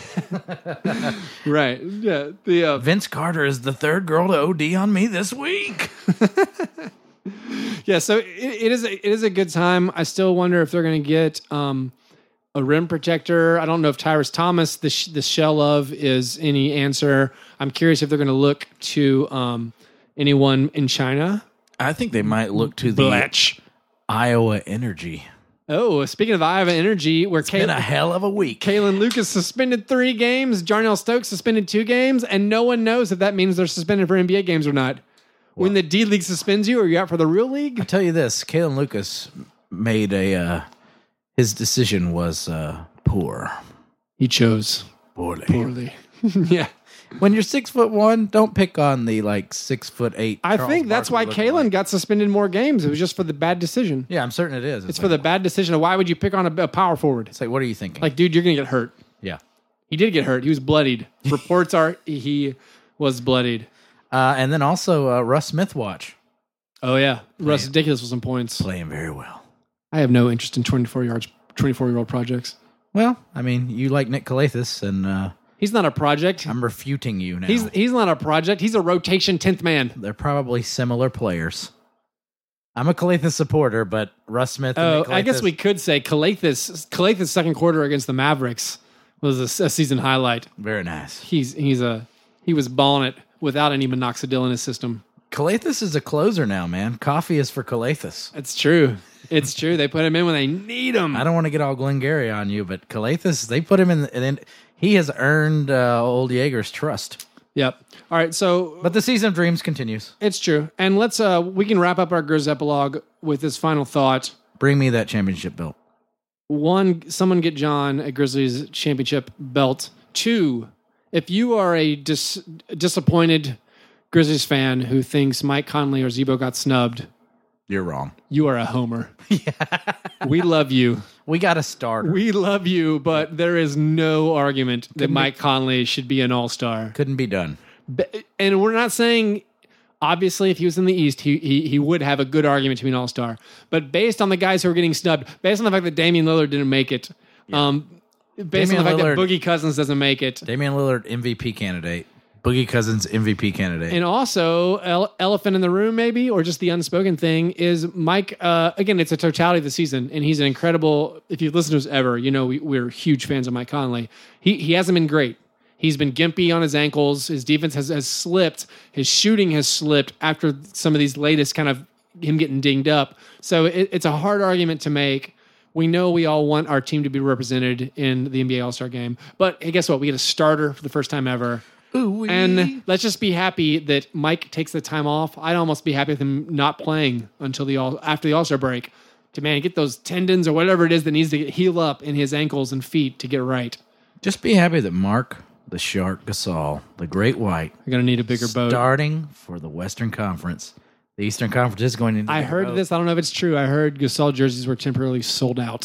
Right. Yeah. The Vince Carter is the third girl to OD on me this week. Yeah, so it is a good time. I still wonder if they're going to get a rim protector. I don't know if Tyrese Thomas, the shell of, is any answer. I'm curious if they're going to look to anyone in China. I think they might look to the Bletch. Iowa Energy. Oh, speaking of Iowa Energy, where It's been a hell of a week. Kalen Lucas suspended 3 games, Jarnell Stokes suspended 2 games, and no one knows if that means they're suspended for NBA games or not. When the D League suspends you, are you out for the real league? I'll tell you this, Kalen Lucas made his decision was poor. He chose Poorly. Yeah. When you're 6'1", don't pick on the 6'8". I think that's why Kalen got suspended more games. It was just for the bad decision. Yeah, I'm certain it is. It's for the bad decision of why would you pick on a power forward? It's like, what are you thinking? Like, dude, you're going to get hurt. Yeah. He did get hurt. He was bloodied. Reports are he was bloodied. And then also Russ Smith watch. Oh, yeah. Russ ridiculous with some points. Playing very well. I have no interest in 24-year-old projects. Well, I mean, you like Nick Calathis, and he's not a project. I'm refuting you now. He's not a project. He's a rotation 10th man. They're probably similar players. I'm a Calathes supporter, but Russ Smith. And I guess we could say Calathes' second quarter against the Mavericks was a season highlight. Very nice. He was balling it without any minoxidil in his system. Calathes is a closer now, man. Coffee is for Calathes. It's true. It's true. They put him in when they need him. I don't want to get all Glengarry on you, but Calathes, they put him in, and he has earned old Jaeger's trust. Yep. All right. So, But the season of dreams continues. it's true. And let's we can wrap up our Grizz epilogue with this final thought. Bring me that championship belt. One, someone get John a Grizzlies championship belt. Two, if you are a disappointed Grizzlies fan who thinks Mike Conley or Zebo got snubbed, You're wrong. you are a homer. We love you. We got a starter. We love you, but there is no argument that Mike Conley should be an all-star. Couldn't be done. And we're not saying, obviously, if he was in the East, he would have a good argument to be an all-star. But based on the guys who are getting snubbed, based on the fact that Damian Lillard didn't make it, based on the fact that Boogie Cousins doesn't make it, Damian Lillard, MVP candidate. Boogie Cousins, MVP candidate. and also elephant in the room, maybe, or just the unspoken thing is Mike. Again, it's a totality of the season, and he's an incredible. If you've listened to us ever, you know we're huge fans of Mike Conley. He hasn't been great. He's been gimpy on his ankles. His defense has slipped. His shooting has slipped after some of these latest kind of him getting dinged up. So it's a hard argument to make. We know we all want our team to be represented in the NBA All-Star game, but hey, guess what? We get a starter for the first time ever. Ooh-wee. And let's just be happy that Mike takes the time off. I'd almost be happy with him not playing until after the All-Star break to, get those tendons or whatever it is that needs to heal up in his ankles and feet to get right. Just be happy that Mark the Shark Gasol, the Great White, We're going to need a bigger boat. starting for the Western Conference. The Eastern Conference is going to. I heard this. I don't know if it's true. I heard Gasol jerseys were temporarily sold out.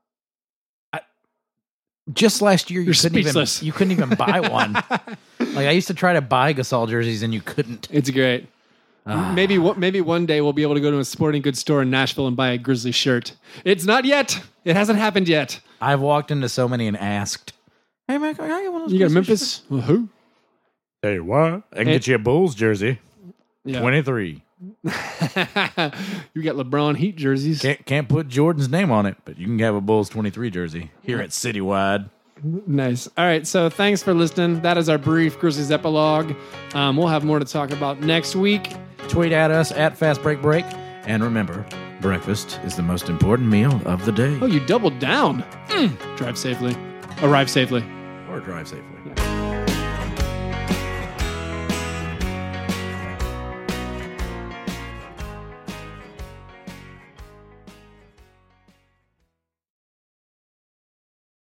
Just last year, you speechless. couldn't even buy one. Like I used to try to buy Gasol jerseys, and you couldn't. It's great. Maybe one day we'll be able to go to a sporting goods store in Nashville and buy a Grizzly shirt. It's not yet. It hasn't happened yet. I've walked into so many and asked, "Hey, man, can I get one of those?" You got Grizzly Memphis? shirts?" Well, who? Tell you what, I can get you a Bulls jersey, Yeah. 23. You got LeBron Heat jerseys. Can't put Jordan's name on it, but you can have a Bulls 23 jersey here at Citywide. Nice. All right. So thanks for listening. That is our brief Grizzlies epilogue. We'll have more to talk about next week. Tweet at us at Fast Break Break, and remember, breakfast is the most important meal of the day. Oh, you doubled down. Drive safely. Arrive safely. Or drive safely. Yeah.